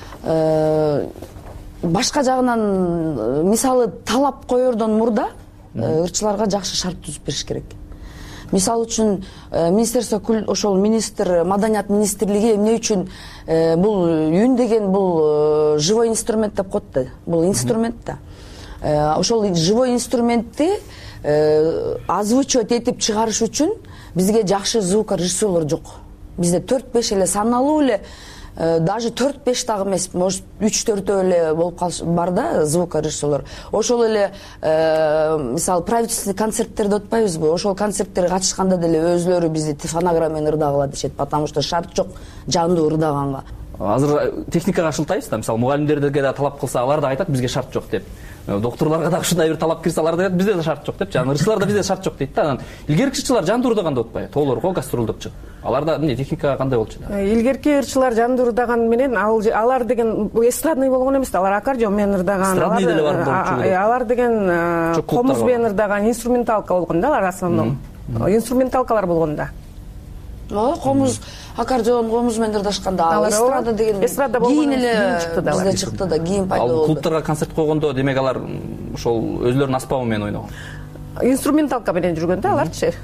U: башка жагынан мисалы талап коердон мурда ырчыларга жакшы шарт түзүп бериш керек. Мисалы үчүн министерство ошол министр, маданият министрлиги эмне үчүн бул үн деген бул живой инструмент деп коет да. Бул инструмент да. Ошол живой инструментти озвучивать этип чыгарыш үчүн бизге жакшы звукорежиссерлор жок. Бизде 4-5 эле саналуу эле, даже 4-5 дагы эмес, может 3-4 эле болуп бар да звукорежиссерлор. Ошол эле мисалы правительственный концерттерде отпайбызбы? Ошол концерттерге катышканда деле өзлөрү бизди фонограмма менен ырдагыла дешет, потому что шарт жок жандуу ырдаганга.
S: Азыр техникага шылтайбыз да, мисалы мугалимдерге да талап кылса, алар да айтат бизге шарт жок деп. докторлорго дагы ушундай бир талап кирсе алар дейт бизде да шарт жок депчи. Анан ырчыларда бизде шарт жок дейт да. Анан илгерки ырчылар жандуу ырдаганда отпайбы? Тоолорго гастролдоп чыгып. Аларда эмне техника кандай болчу?
B: Илгерки ырчылар жандуу ырдаган менен алар деген эстрадный болгон эмес да. Алар аккордеон менен ырдаган. Алар деген комуз менен ырдаган инструменталка болгон да, алар основном. Инструменталкалар болгон да.
U: Комуз, аккордеон, комуз менен ырдашканда эстрада деген кийин эле бизде чыкты да, кийин пайда болду.
S: Ал клубтарга концерт койгондо демек алар ошол өзлөрүнүн аспабы менен ойногон.
B: Инструменталка менен жүргөн да аларчы.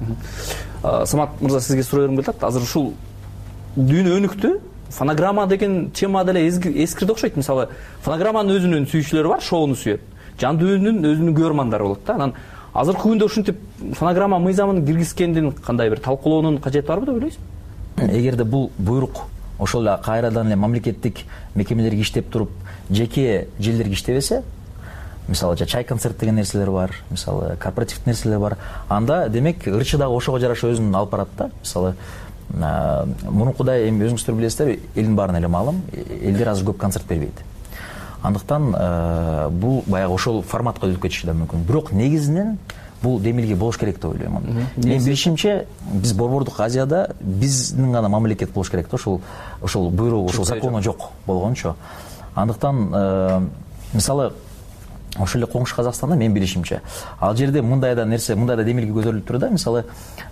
S: Самат мырза, сизге суроо бергим келет. Азыр ушул дүйнө өнүктү. Фонограмма деген тема деле эскирди окшойт. Мисалы, фонограмманын өзүнүн сүйүүчүлөрү бар, шоуну сүйөт. Жандуу үнүнүн өзүнүн көрөрмандары болот да. Анан азыркы күндө ушинтип фонограмма мыйзамын киргизгендин кандай бир талкуулоонун кажети барбы деп ойлойсузбу?
V: Эгерде бул буйрук ошол эле кайрадан эле мамлекеттик мекемелерге иштеп туруп, жеке желдерге иштебесе, мисалы чай концерт деген нерселер бар, мисалы корпоративдик нерселер бар, анда демек ырчы дагы ошого жараша өзүн алып барат да. Мисалы мурункудай эми өзүңүздөр билесиздер, элдин баарына эле маалым, элдер азыр көп концерт бербейт. Андыктан бул баягы ошол форматка өтүп кетиши да мүмкүн. Бирок негизинен бул демилге болуш керек деп ойлойм. Мен билишимче, биз Борбордук Азияда биздин гана мамлекет болуш керек да, ошол буйрук, ошол закону жок болгончо. Андыктан мисалы ошол эле коңшу Казакстанда мен билишимче, ал жерде мындай да нерсе, мындай да демилге көзөрүлүп турду да, мисалы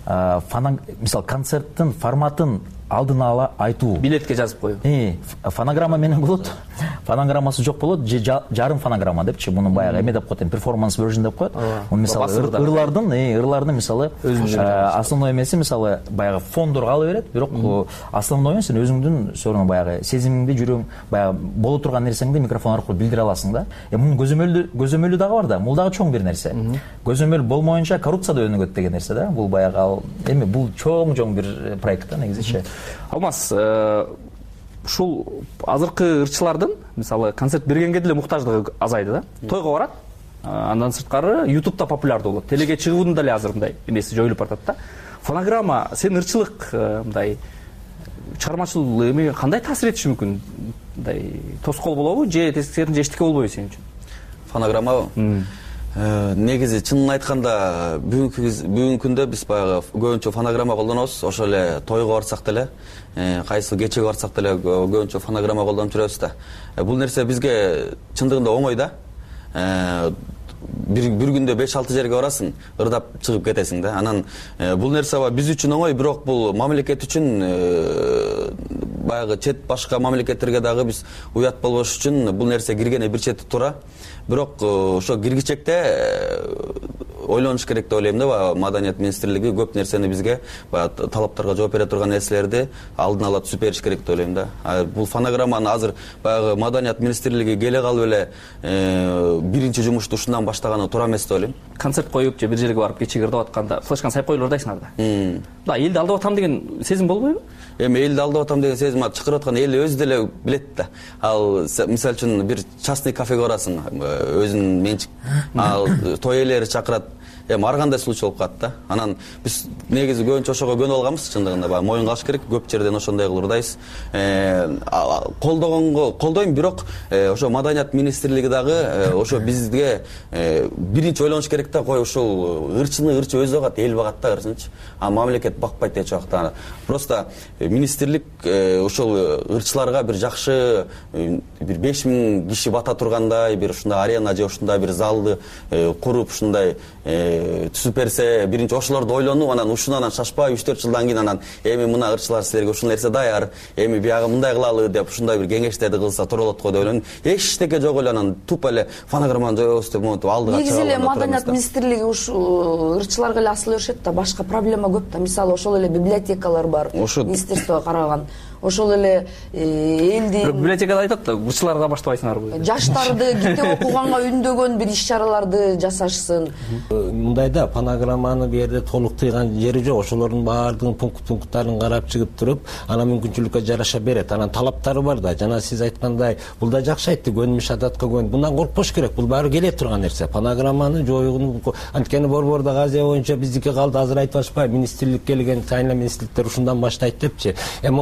V: концерттин форматын алдын ала айтуу.
S: Билетке жазып коюу.
V: Фонограмма менен болот. Фонограммасы жок болот, же жарым фонограмма депчи. Муну баягы эме деп коет, перформанс version деп коет. Муну мисалы ырлардын мисалы основной эмеси мисалы баягы фондор кала берет, бирок основной эмес сен өзүңдүн сөрүн баягы сезимиңди, жүрөң, баягы боло турган нерсеңди микрофон аркылуу билдире аласың да. Мунун көзөмөлү дагы бар да. Бул дагы чоң бир нерсе. Көзөмөл болмоюнча коррупция да өнүгөт деген нерсе да. Бул баягы эми бул чоң бир проект да негизичи.
S: Алмаз, ушул азыркы ырчылардын мисалы концерт бергенге деле муктаждыгы азайды да. Тойго барат, андан сырткары YouTube'да популярдуу болот. Телеге чыгуунун деле азыр мындай эмеси жоюлуп баратат да. Фонограмма сен ырчылык мындай чыгармачыл эме кандай таасир этиши мүмкүн? Мындай тоскоол болобу же тескерисинче эчтеке болбойбу сен үчүн?
W: Фонограмма негизи чынын айтканда бүгүнкү күндө биз баягы көбүнчө фонограмма колдонобуз. Ошол эле тойго барсак деле, кайсы кечеге барсак деле көбүнчө фонограмма колдонуп жүрөбүз да. Бул нерсе бизге чындыгында оңой да. Бир күндө 5-6 жерге барасың, ырдап чыгып кетесиң да. Анан бул нерсе биз үчүн оңой, бирок бул мамлекет үчүн баягы чет башка мамлекеттерге дагы биз уят болбош үчүн бул нерсе киргени бир чети туура. Бирок ошо киргичекте ойлонуш керек деп ойлойм да. Маданият министрлиги көп нерсени бизге баягы талаптарга жооп бере турган нерселерди алдын ала түзүп бериш керек деп ойлойм да. Бул фонограмманы азыр баягы Маданият министрлиги келе калып эле биринчи жумушту ушундан баштаганы туура эмес деп ойлойм.
S: Концерт коюп же бир жерге барып кечеге ырдап атканда флешканы сайып коюп ырдайсыңар да. Да, элди алдап атам деген сезим болбойбу?
W: Эми элди алдап атам деген сезим чакырып аткан эл өзү деле билет да. Ал мисалы үчүн бир частный кафеге барасың, өзүнүн менчик, ал той ээлери чакырат. Эми ар кандай случай болуп калат да. Анан биз негизи көбүнчө ошого көнүп алганбыз, чындыгында баягы моюнга алыш керек. Көп жерден ошондой кылып ырдайбыз. Колдойм, бирок ошо Маданият министрлиги дагы ошо бизге биринчи ойлонуш керек да. Кой ушул ырчыны ырчы өзү багат, эл багат да ырчынычы. А мамлекет бакпайт эч убакта. Просто министрлик ошол ырчыларга бир жакшы бир 5000 киши бата тургандай бир ушундай арена же ушундай бир залды куруп ушундай түзүп берсе, биринчи ошолорду ойлонуп, анан ушунан шашпай 3-4 жылдан кийин анан эми мына ырчылар силерге ушул нерсе даяр, эми биягы мындай кылалы деп ушундай бир кеңештерди кылса туура болот го деп ойлойм. Эчтеке жок эле анан тупо эле фонограмманы жоебуз деп монтип алдыга чыгып.
U: Негизи эле Маданият министрлиги ушул ырчыларга эле асыла беришет да, башка проблема көп да. Мисалы ошол эле библиотекалар бар, министрликтке караган. Ошол эле элди
S: библиотекада айтат да, ырчыларга баштабайсыңарбы?
U: Жаштарды китеп окуганга үндөгөн бир иш-чараларды жасашсын.
T: Мындай да, фонограмманы бу жерде толук тыйган жери жок. Ошолордун баардыгын пункттарын карап чыгып туруп, анан мүмкүнчүлүккө жараша берет. Анан талаптары бар да. Жана сиз айткандай, бул да жакшы айтты, көнүмүш адатка көн. Bundan коркпош керек. Бул баары келе турган нерсе. Фонограмманы жоюуну анткени Борбордук Азия боюнча биздики калды, азыр айтып атышпайбы, министрлик келген, сайла министрликтер ушундан баштайт депчи. Эми бул ырчылар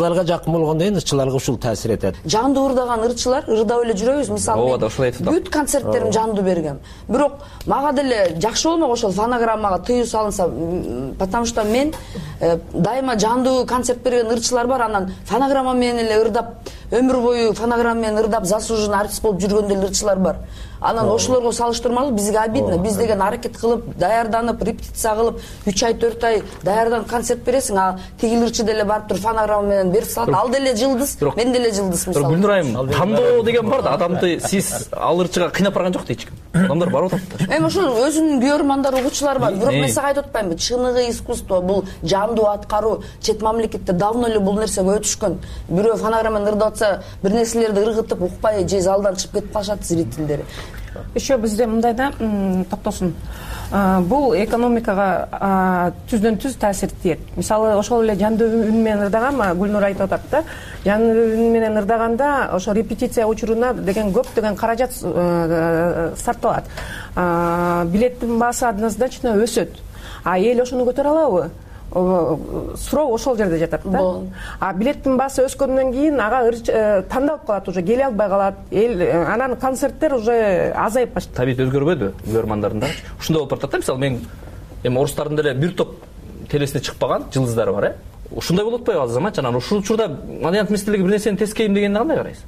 T: ырчыларга жакын болгондон кийин ырчыларга ушул таасир этет.
U: Жандуу ырдаган ырчылар ырдап эле жүрөбүз. Мисалы бүт концерттерим жандуу бергем. Бирок мага деле жакшы болмок ошол фонограммага тыюу салынса, потому что мен дайыма жандуу концерт берген ырчылар бар, анан фонограмма менен эле ырдап, өмүр бою фонограмма менен ырдап заслуженный артист болуп жүргөн деле ырчылар бар. Анан ошолорго салыштырмалуу бизге обидно. Биз деген аракет кылып, даярданып, репетиция кылып, 3 ай 4 ай даярданып концерт бересиң, а тигил ырчы деле барып туруп фонограмма менен берип салат. Ал деле жылдыз, мен деле жылдыз мисалы.
S: Гүлнур айым, тандоо деген бар да, адамды сиз ал ырчыга кыйнап барган жок дейт эч ким. Адамдар барып атат.
U: Эми ошол өзүнүн көрөрмандар, угуучулар бар. Бирок мен сага айтып атпаймынбы, чыныгы искусство бул жандуу аткаруу. Чет мамлекетте давно эле бул нерсеге өтүшкөн. Бирөө фонограмма менен ырдап атса, бир нерселерди ыргытып, укпай же залдан чыгып кетип калышат зрительдери.
B: Еще бизде мындай да, токтосун. Бул экономикага түздөн түз таасир этет. Мисалы, ошол эле жандуу үн менен ырдаган, Гүлнур айтып атат да, жандуу үн менен ырдаганда ошо репетиция учуруна деген көптөгөн каражат сарпталат. Билеттин баасы однозначно өсөт. А эл ошону көтөрө алабы? Суроо ошол жерде жатат да. А билеттин баасы өскөндөн кийин ага тандалып калат, уже келе албай калат. Анан концерттер уже азайып баштайт.
S: Табит өзгөрбөдү көрөрмандардын? Ушундай болуп баратат да, мисалы мен эми орустардын деле бир топ телесине чыкпаган жылдыздары бар, Ушундай болуп атпайбы азыр заманча? Анан ушул учурда Маданият министрлиги бир нерсени тескейим дегенди кандай карайсыз?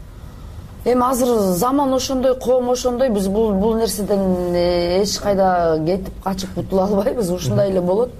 U: Эми азыр заман ошондой, коом ошондой, биз бул нерседен эч кайда кетип качып кутула албайбыз, ушундай эле болот.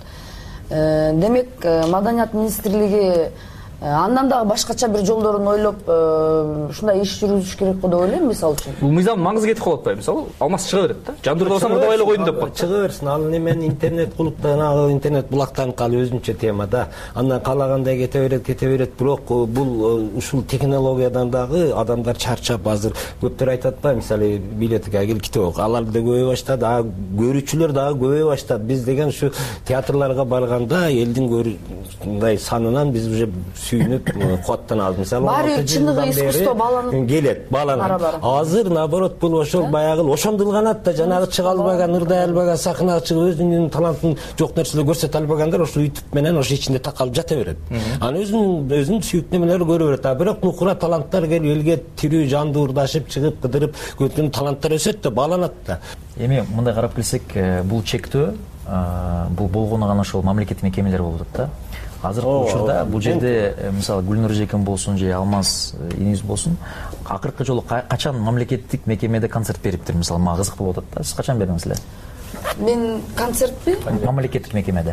U: Демек, Маданият министрлиги андан дагы башкача бир жолдорун ойлоп, ушундай иш жүргүзүш керек го деп ойлойм, мисалы үчүн.
S: Бул мыйзам маңызы кетип калат атпайбы? Мисалы, алмаз чыга берет да. Жандырда болсам ырдап эле койдум деп коет.
T: Чыга берсин. Ал немен интернет кулуптан, интернет булактан калып өзүнчө тема да. Андан каалагандай кете берет. Бирок бул ушул технологиядан дагы адамдар чарчап азыр көптөр айтат да, мисалы билетке кел китеп ок. Алар да көбөйө баштады, көрүүчүлөр дагы көбөйө баштады. Биз деген ушу театрларга барганда элдин көрүүчүндай санынан биз уже сүйүнүп кубаттанабыз. Мисалы,
U: баары чыныгы искусство
T: бааланат. Азыр наоборот бул ошол баягы ошондулганат да, жанагы чыга албаган, ырдай албаган, сахнага чыгып өзүнүн талантын жок нерселер көрсөтө албагандар ошо YouTube менен ошо ичинде такалып жата берет. Аны өзүнүн сүйүктүү нерселери көрө берет. Бирок нукура таланттар келип элге тирүү жандуу ырдашып, чыгып, кыдырып, көптөгөн таланттар өсөт да, бааланат да.
V: Эми мындай карап келсек, бул чектөө бул болгону гана ошол мамлекеттик мекемелер болуп атат да. Азыркы учурда бул жерде мисалы Гүлнур эжекем болсун же Алмаз иниңиз болсун, акыркы жолу качан мамлекеттик мекемеде концерт бериптир? Мисалы мага кызык болуп атат да. Сиз качан бердиңиз эле?
U: Мен концертпи?
V: Мамлекеттик мекемеде.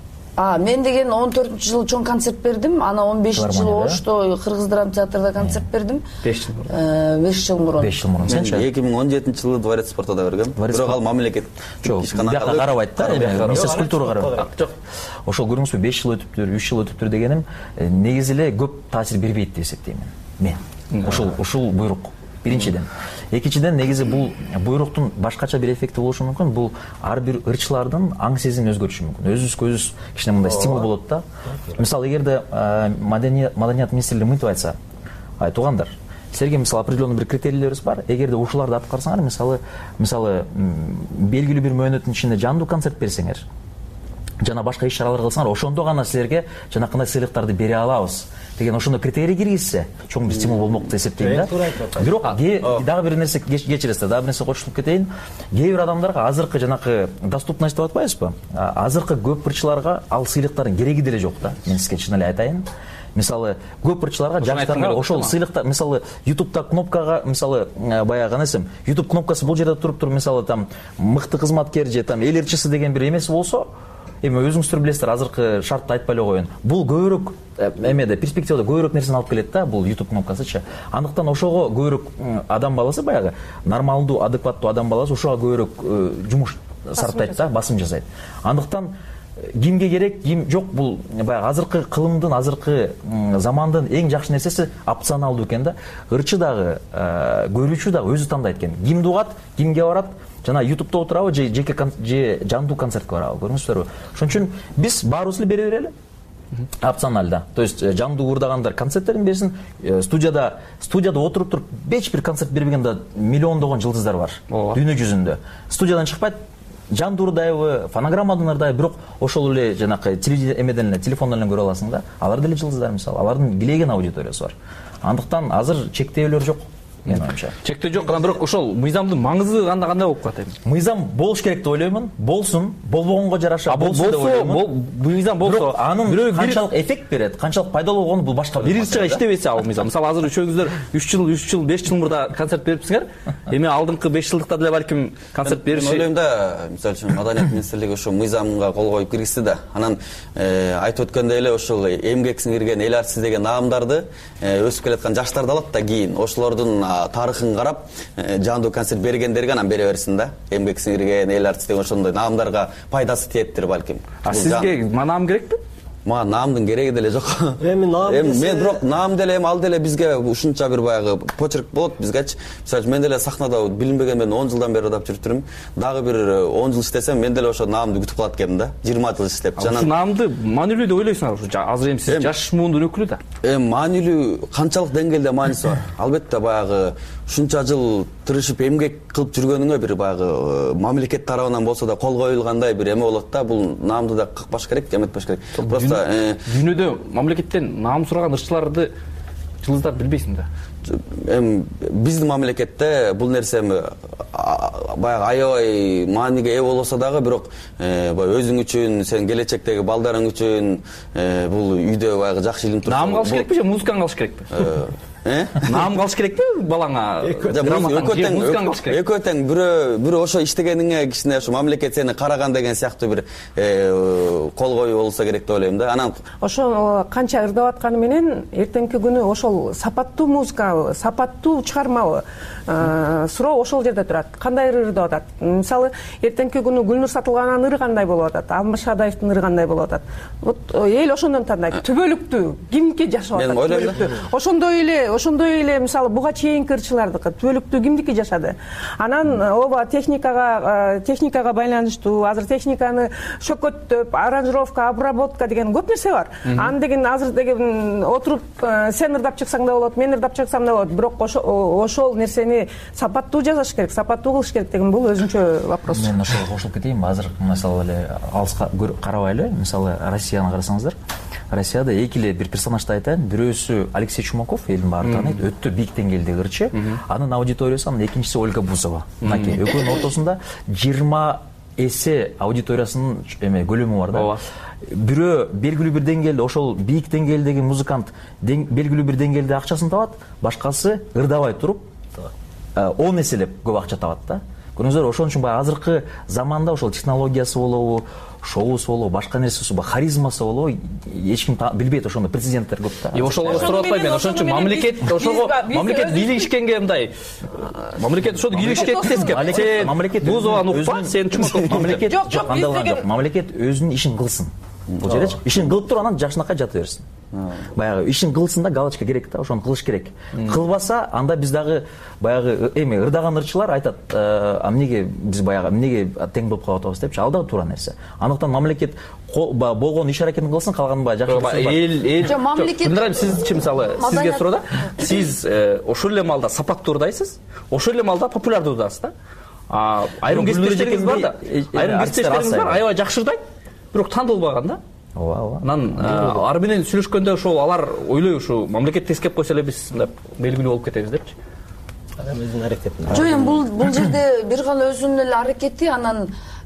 U: Мен деген 14-жыл чоң концерт бердим, ана 15-жыл Ошто Кыргыз драма театрда концерт бердим.
V: 5 жыл мурун.
U: 5 жыл мурун.
V: 5 жыл мурун.
W: Сенчи 2017-жылы Дворец спорта бергем. Бирок ал мамлекет
V: ишкана карабайт да, Министерство культура карабайт. Жок. Ошол көрүңүзбү 5 жыл өтүптүр, 3 жыл өтүптүр дегеним негизи эле көп таасир бербейт деп эсептейм мен. Ушул буйрук биринчиден. Экинчиден негизи бул буйруктун башкача бир эффекти болушу мүмкүн. Бул ар бир ырчылардын аң сезимин өзгөртүшү мүмкүн. Өзүбүзгө өзүбүз кичине мындай стимул болот да. Мисалы, эгерде Маданият министрлиги мынтип айтса, туугандар, силерге мисалы определенный бир критерийлерибиз бар. Эгерде ушуларды аткарсаңар, мисалы белгилүү бир мөөнөттүн ичинде жандуу концерт берсеңер, жана башка иш-чаралар кылсаңар, ошондо гана силерге жанакындай сыйлыктарды бере алабыз деген ошондой критерий киргизсе, чоң бир стимул болмок деп эсептейм да. Бирок дагы бир нерсе кечиресиз, дагы бир нерсе кошулуп кетейин. Кээ бир адамдарга азыркы жанакы доступность деп атпайбызбы? Азыркы көп ырчыларга ал сыйлыктардын кереги деле жок да. Мен сизге чын эле айтайын. Мисалы, көп ырчыларга, жаштарга ошол сыйлыктар, мисалы, YouTube'да кнопкага, мисалы, баягы нерсем, YouTube кнопкасы бул жерде туруп мисалы, там мыкты кызматкер же там эл ырчысы деген бир эмеси болсо, эми өзүңүздөр билесиздер, азыркы шартты айтпай эле коеюн. Бул көбүрөөк эмеде перспективада көбүрөөк нерсени алып келет да, бул YouTube кнопкасычы. Андыктан ошого көбүрөөк адам баласы, баягы нормалдуу, адекваттуу адам баласы ошого көбүрөөк жумуш сарптайт да, басым жасайт. Андыктан кимге керек, ким жок, бул баягы азыркы кылымдын, азыркы замандын эң жакшы нерсеси опционалдуу экен да. Ырчы дагы, көрүүчү дагы өзү тандайт экен. Кимди угат, кимге барат, жана YouTube'да отурабы же жандуу концертке барабы, көрдүңүздөрбү? Ошон үчүн биз баарыбыз эле бере берели. Опционалда. То есть жандуу ырдагандар концерттерин берсин, студияда отуруп туруп эч бир концерт бербеген да миллиондогон жылдыздар бар дүйнө жүзүндө. Студиядан чыкпайт, жанды ырдайбы, фонограммадан ырдайбы, бирок ошол эле жанакы эмеден эле телефондон эле көрө аласың да. Алар деле жылдыздар мисалы, алардын килеген аудиториясы бар. Андыктан азыр чектөөлөр жок. Менин оюмча.
S: Чектөө жок, анан бирок ошол мыйзамдын маңызы кандай болуп калат эми?
V: Мыйзам болуш керек деп ойлоймун. Болсун, болбогонго жараша болсун деп ойлоймун.
S: Мыйзам болсо,
V: анын канчалык эффект берет, канчалык пайдалуу болгону бул башка
S: бир жыга иштебесе ал мыйзам. Мисалы азыр үчөөңүздөр 3 жыл, 5 жыл мурда концерт берипсиңер. Эми алдыңкы 5 жылдыкта деле балким концерт бериши.
W: Мен ойлойм да, мисалы үчүн Маданият министрлиги ошо мыйзамга кол коюп киргизди да. Анан айтып өткөндөй эле ошол эмгек сиңирген эл артиси деген наамдарды өсүп келаткан жаштарды алат да кийин ошолордун тарыхын карап жандуу концерт бергендерге анан бере берсин да. Эмгек сиңирген эл артиси деген ошондой наамдарга пайдасы тиеттир балким.
S: Сизге наам керекпи?
W: Мага наамдын кереги деле жок. Эми мен бирок наам деле ал деле бизге ушунча бир баягы почерк болот бизгечи. Мисалы мен деле сахнада билинбеген мен 10 жылдан бери ырдап жүрүптүрмүн. Дагы бир 10 жыл иштесем мен деле ошо наамды күтүп калат экенмин да. 20 жыл иштеп.
S: Жана наамды маанилүү деп ойлойсуңарбы? Азыр эми сиз жаш муундун өкүлү да.
W: Маанилүү канчалык деңгээлде мааниси бар? Албетте баягы ушунча жыл тырышып эмгек кылып жүргөнүңө бир баягы мамлекет тарабынан болсо да кол коюлгандай бир эме болот да. Бул наамды да какпаш керек, эметпеш керек.
S: Дүйнөдө мамлекеттен наам сураган ырчыларды жылдыздар билбейсиң да.
W: Эми биздин мамлекетте бул нерсе баягы аябай мааниге ээ болсо дагы бирок баягы өзүң үчүн, сен келечектеги балдарың үчүн бул үйдө баягы жакшы илим турса.
S: Наам калыш керекпи же музыканы калыш керекпи? Наам калыш керекпи балаңа?
W: Экөө тең бирөө ошо иштегениңе кичине ошо мамлекет сени караган деген сыяктуу бир кол коюу болсо керек деп ойлойм да. Анан
B: ошо канча ырдап атканы менен эртеңки күнү ошол сапаттуу музыкабы, сапаттуу чыгармабы суроо ошол жерде турат. Кандай ырдап атат? Мисалы, эртеңки күнү Гүлнур Сатылгананын ыры кандай болуп атат? Алмаз Шадаевдин ыры кандай болуп атат? Вот эл ошондон тандайт. Түбөлүктүү кимдики жашап атат? Түбөлүктүү. Ошондой эле мисалы буга чейинки ырчылардыкы түбөлүктүү кимдики жашады? Анан ооба техникага байланыштуу, азыр техниканы шөкөттөп, аранжировка, обработка деген көп нерсе бар. Аны деген азыр деген отуруп сен ырдап чыксаң да болот, мен ырдап чыксам да болот. Бирок ошол нерсени сапаттуу жасаш керек, сапаттуу кылыш керек деген бул өзүнчө вопрос.
V: Мен ошого кошулуп кетейин. Азыр мисалы эле алыска карабайлы, мисалы Россияны карасаңыздар. Россияда эки эле бир персонажды айтайын. Бирөөсү Алексей Чумаков, элдин баары тааныйт, өтө бийик деңгээлдеги ырчы. Анын аудиториясы, анын экинчиси Ольга Бузова. Мынакей экөөнүн ортосунда 20 эсе аудиториясынын көлөмү бар да. Бирөө белгилүү бир деңгээлде, ошол бийик деңгээлдеги музыкант белгилүү бир деңгээлде акчасын табат, башкасы ырдабай туруп 10 эселеп көп акча табат да. Көрүңүздөр, ошон үчүн баягы азыркы заманда ошол технологиясы болобу, шоусу болобу, башка нерсеси болобу, харизмасы болобу, эч ким билбейт, ошондой президенттер көп да.
S: Ошолго сурап атпайм мен. Ошон үчүн мамлекет бийлигишкенге мындай мамлекет ошону бийлигишке тескеп. Мамлекет Бузованы укпа, сен Чумаков.
V: Мамлекет жок, андалган жок. Мамлекет өзүнүн ишин кылсын. Бул жеречи ишин кылып туруп анан жакшынакай жата берсин. Баягы ишин кылсын да, галочка керек да, ошону кылыш керек. Кылбаса, анда биз дагы баягы ырдаган ырчылар айтат, эмнеге биз баягы эмнеге тең болуп калып атабыз депчи, ал дагы туура нерсе. Андыктан мамлекет болгон иш аракетин кылсын, калганын баягы жакшы.
S: Мамлекет сизчи мисалы, сизге суроодо, сиз ошол эле маалда сапаттуу ырдайсыз, ошол эле маалда популярдуу ырдайсыз да. Айрым кесиптештериңиз бар да, айрым кесиптештериңиз бар, аябай жакшы ырдайт, бирок тандалбаган да.
V: Ооба.
S: Анан ар менен сүйлөшкөндө ошол алар ойлой ушу мамлекет тескеп койсо эле биз мындай белгилүү болуп кетебиз депчи.
U: Өзүнүн аракети. Жок, эми бул жерде бир гана өзүнүн эле аракети, анан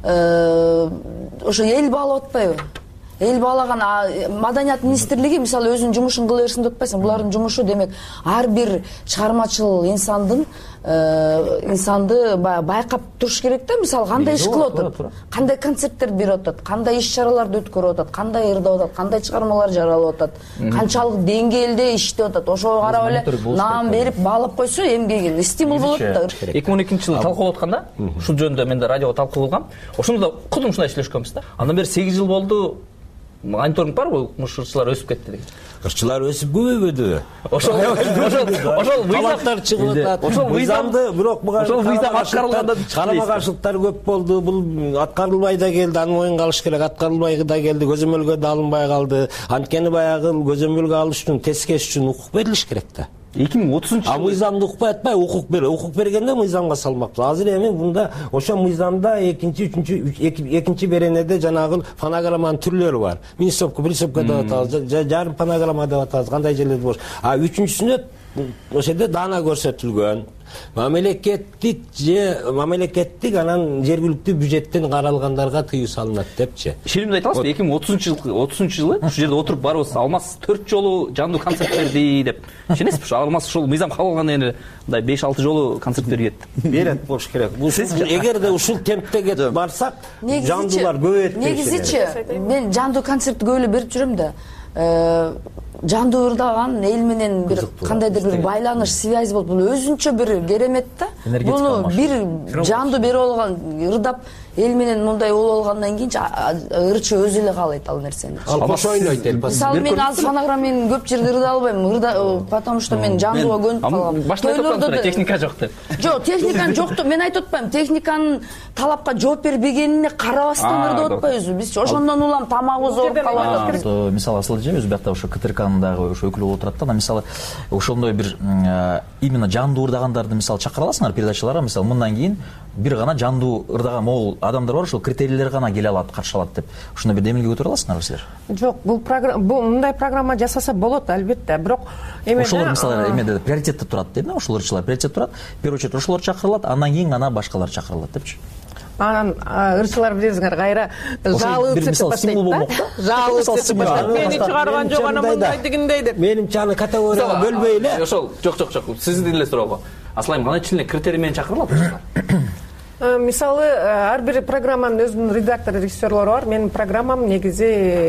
U: ошо эл баалап атпайбы? Эл баалаган Маданият министрлиги мисалы өзүнүн жумушун кыла берсин деп атпайсың. Булардын жумушу демек ар бир чыгармачыл инсанды байкап туруш керек да. Мисалы кандай иш кылып атат, кандай концерттер берип атат, кандай иш-чараларды өткөрүп атат, кандай ырдап атат, кандай чыгармалар жаралып атат, канчалык деңгээлде иштеп атат. Ошого карап эле наам берип баалап койсо эмгегин стимул болот да.
S: 2002-жылы талкуулап атканда, ушул жөнүндө мен да радиого талкуу кылгам. Ошондо да кудум ушундай иштешкөнбүз да. Андан бери 8 жыл болду. Мониторинг барбы? Ырчылар өсүп кетти деген.
T: Ырчылар өсүп көбөйбөдү.
S: Ошол
T: талаптар чыгып атат. Ошол мыйзамды бирок буга карама-каршылыктар көп болду. Бул аткарылбай да келди, аны моюнга алыш керек. Аткарылбай да келди, көзөмөлгө да алынбай калды. Анткени баягы көзөмөлгө алыш үчүн, тескеш үчүн укук берилиш керек да. 2030 мыйзамды укпай атпай укук бергенде мыйзамга салмакчы. Азыр эми мында ошо мыйзамда экинчи беренеде жанагы фонограмманын түрлөрү бар. Минисопка, присопка деп атабыз, жарым фонограмма деп атабыз, кандай жерлерде болуш. А үчүнчүсүнө ошол жерде даана көрсөтүлгөн. Мамлекеттик анан жергиликтүү бюджеттен каралгандарга тыюу салынат депчи.
S: Шеримде айта аласызбы? 2030 жылы ушул жерде отуруп барыбыз Алмаз 4 жолу жандуу концерт берди деп. Ишенесизби? Ушу Алмаз ушул мыйзам кабыл алгандан кийин мындай 5-6 жолу концерт берет.
T: Берет болуш керек. Эгерде ушул темпте кетип барсак, жандуулар көбөйөт.
U: Негизичи мен жандуу концертти көп эле берип жүрөм да. Жандуу ырдаган эл менен бир кандайдыр бир байланыш, связь болуп, бул өзүнчө бир керемет да. Буну бир жандуу берип алган, ырдап эл менен мындай болуп алгандан кийин ырчы өзү эле каалайт ал нерсени.
T: Ал кошо ойнойт эл.
U: Мисалы мен азыр фонограмманы көп жерде ырдай албайм, потому что мен жандууга көнүп калгам.
S: Башта айтып атам, техника жок деп.
U: Жок, техниканы жок деп мен айтып атпайм. Техниканын талапка жооп бербегенине карабастан ырдап атпайбызбы? Биз ошондон улам тамагыбыз ооруп калат.
S: Мисалы Асыл эже өз биякта ошо КТРКнын дагы ошо өкүлү болуп турат да. Мисалы ошондой бир именно жандуу ырдагандарды мисалы чакыра аласыңар передачаларга. Мисалы мындан кийин бир гана жандуу ырдаган могул адамдар бар, ошол критерийлер гана келе алат, каршы алат деп. Ушундой бир демилге көтөрө аласыңарбы силер?
B: Жок, бул мындай программа жасаса болот албетте, бирок
S: ошолор мисалы эмеде приоритетте турат дейм да, ошол ырчылар приоритетте турат. В первую очередь ошолор чакырылат, андан кийин гана башкалар чакырылат депчи.
B: Анан ырчылар билесиңер кайра жаалы өтүп баштайт да. Жаалы өтүп баштайт. Мени чыгарган жок, анан мындай дегендей деп.
T: Менимче аны категорияга бөлбөй эле.
S: Ошол жок, сиздин эле суроого. Асылайым кандай эле критерий менен чакырылат ырчылар?
B: Мисалы ар бир программанын өзүнүн редактор, режиссерлору бар. Менин программам негизи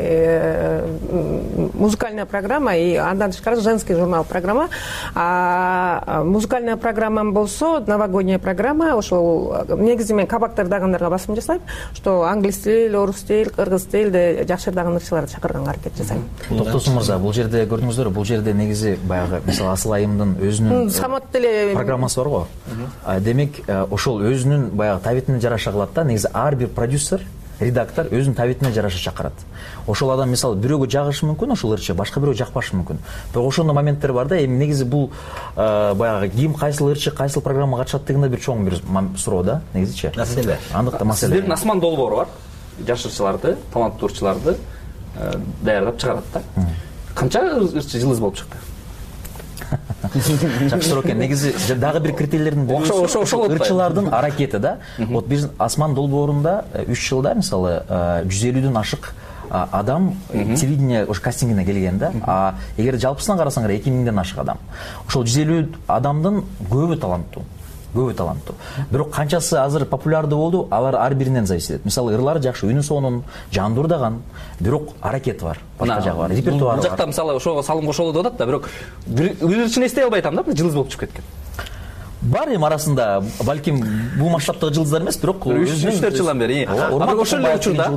B: музыкальная программа и андан тышкары женский журнал программа. Музыкальная программам болсо новогодняя программа. Ошол негизи мен кабакта ырдагандарга басым жасайм, что англис тил, орус тил, кыргыз тилде жакшы ырдаган ырчыларды чакырганга аракет жасайм.
S: Токтосун мырза, бул жерде көрдүңүздөрбү? Бул жерде негизи баягы мисалы Асылайымдын өзүнүн
B: самат деле
S: программасы бар го. Демек ошол өзүнүн баягы табитине жараша кылат да. Негизи ар бир продюсер, редактор өзүнүн табитине жараша чакырат. Ошол адам мисалы бирөөгө жагышы мүмкүн ошол ырчы, башка бирөө жакпашы мүмкүн. Бирок ошондой моменттер бар да. Эми негизи бул баягы ким кайсыл ырчы, кайсыл программага катышат дегенде бир чоң бир суроо да, негизичи.
T: Маселе.
S: Андыкта маселе.
O: Сиздердин асман долбоору бар. Жаш ырчыларды, таланттуу ырчыларды даярдап чыгарат да. Канча ырчы жылдыз болуп чыкты?
S: Жакшы суроо экен. Негизи дагы бир критерийлердин
O: ошол
S: ырчылардын аракети да. Вот биз асман долбоорунда 3 жылда мисалы 150дөн ашык адам телевидение ошо кастингине келген да. Эгер жалпысынан карасаңар 2000ден ашык адам. Ошол 150 адамдын көбү таланттуу. Бирок канчасы азыр популярдуу болду, алар ар биринен зависит этет. Мисалы ырлары жакшы, үнү сонун, жандуу ырдаган, бирок аракет бар. Башка жагы бар, репертуары бар.
O: Бул жакта мисалы ошого салым кошолу деп атат да, бирок бир ырчыны эстей албай атам да, жылдыз болуп чыгып кеткен.
S: Бар эми арасында, балким бул масштабтагы жылдыздар эмес, бирок
O: 3-4 жылдан бери. Ошол эле учурда,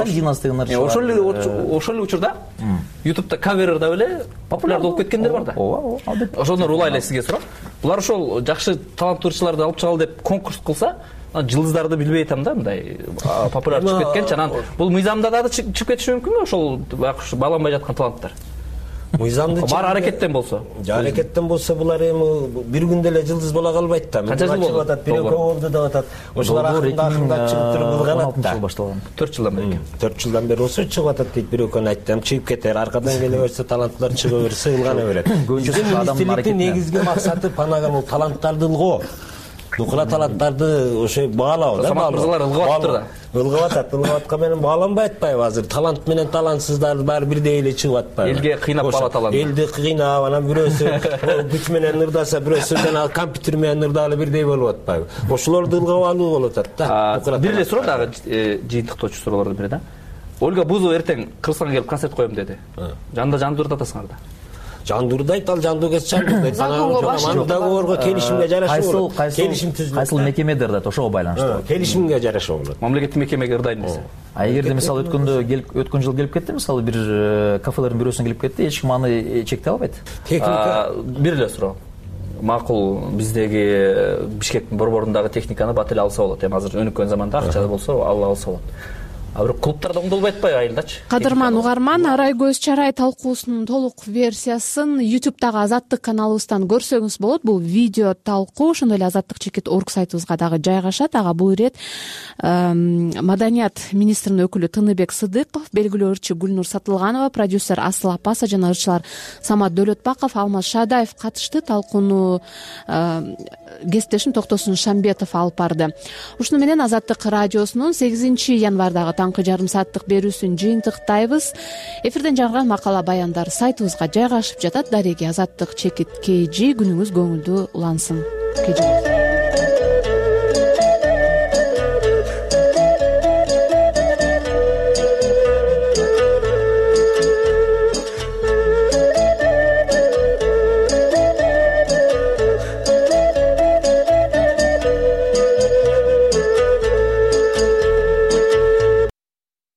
O: ошол эле учурда YouTube'да кавер ырдап эле популярдуу болуп кеткендер бар да.
S: Ооба, албетте.
O: Ошондор улай эле сизге сурап, булар ошол жакшы таланттуу ырчыларды алып чыгалы деп конкурс кылса, жылдыздарды билбей атам да, мындай популяр чыгып кеткенчи, анан бул мыйзамда дагы чыгып кетиши мүмкүнбү ошол бааланбай жаткан таланттар?
T: Мыйзамды
O: бар аракеттен болсо.
T: Аракеттен болсо булар эми бир күндө эле жылдыз боло калбайт да.
O: Канча жыл болду атат,
T: бирөө болду деп атат. Ошолор акырында чыгып туруп калат да.
O: 4 жылдан бери.
T: 4 жылдан бери болсо чыгып атат дейт, бирөөгөн айттым, чыгып кетер, аркадан келе берсе таланттар чыга берсе ылгана берет. Көбүнчөсү адамдын аракети. Негизги максаты панаган таланттарды ылгоо. Нукула таланттарды ошо баалоо да.
O: Самат мырзалар ылгап атыптыр да.
T: Ылгап аткан менен бааланбай атпайбы азыр? Талант менен талантсыздар баары бирдей эле чыгып атпайбы?
O: Элге кыйнап бала талант.
T: Элди кыйнап, анан бирөөсү күч менен ырдаса, бирөөсү жана компьютер менен ырдагалы бирдей болуп атпайбы? Ошолорду ылгап алуу болуп атат да.
O: Бир эле суроо дагы жыйынтыктоочу суроолордун бири да. Ольга Бузова эртең Кыргызстанга келип концерт коем деди. Жандуу ырдатасыңар да.
T: Жандуу ырдайт, ал жандуу кез чандырдайт. Договорго келишимге жараша болот. Келишим түзүлөт.
S: Кайсыл мекемеде ырдайт, ошого байланыштуу.
T: Келишимге жараша болот.
O: Мамлекеттик мекемеге ырдайм десе.
S: Эгерде мисалы өткөн жыл келип кетти, мисалы бир кафелердин бирөөсүнө келип кетти, эч ким аны чектей албайт.
T: Техника
O: бир эле суроо. Макул биздеги Бишкектин борборундагы техниканы бат эле алса болот. Эми азыр өнүккөн заманда акча болсо алса болот.
S: а бирок клубтарда оңдолбой атпайбы айылдачы?
A: Кадырман угарман, Арай көз чарай талкуусунун толук версиясын YouTube'дагы Азаттык каналыбыздан көрсөңүз болот. Бул видео талкуу ошондой эле Азаттык.org сайтыбызга дагы жайгашат. Ага бул ирет Маданият министринин өкүлү Тыныбек Сыдыков, белгилүү ырчы Гүлнур Сатылганова, продюсер Асыл Апаса жана ырчылар Самат Дөөлөтбаков, Алмаз Шадаев катышты. Талкууну кесиптешим Токтосун Шамбетов алып барды. Ушуну менен Азаттык радиосунун 8 январдагы таңкы жарым сааттык берүүсүн жыйынтыктайбыз. Эфирден жарган макала баяндар сайтыбызга жайгашып жатат. Дареги Азаттык _KG күнүңүз көңүлдүү улансын.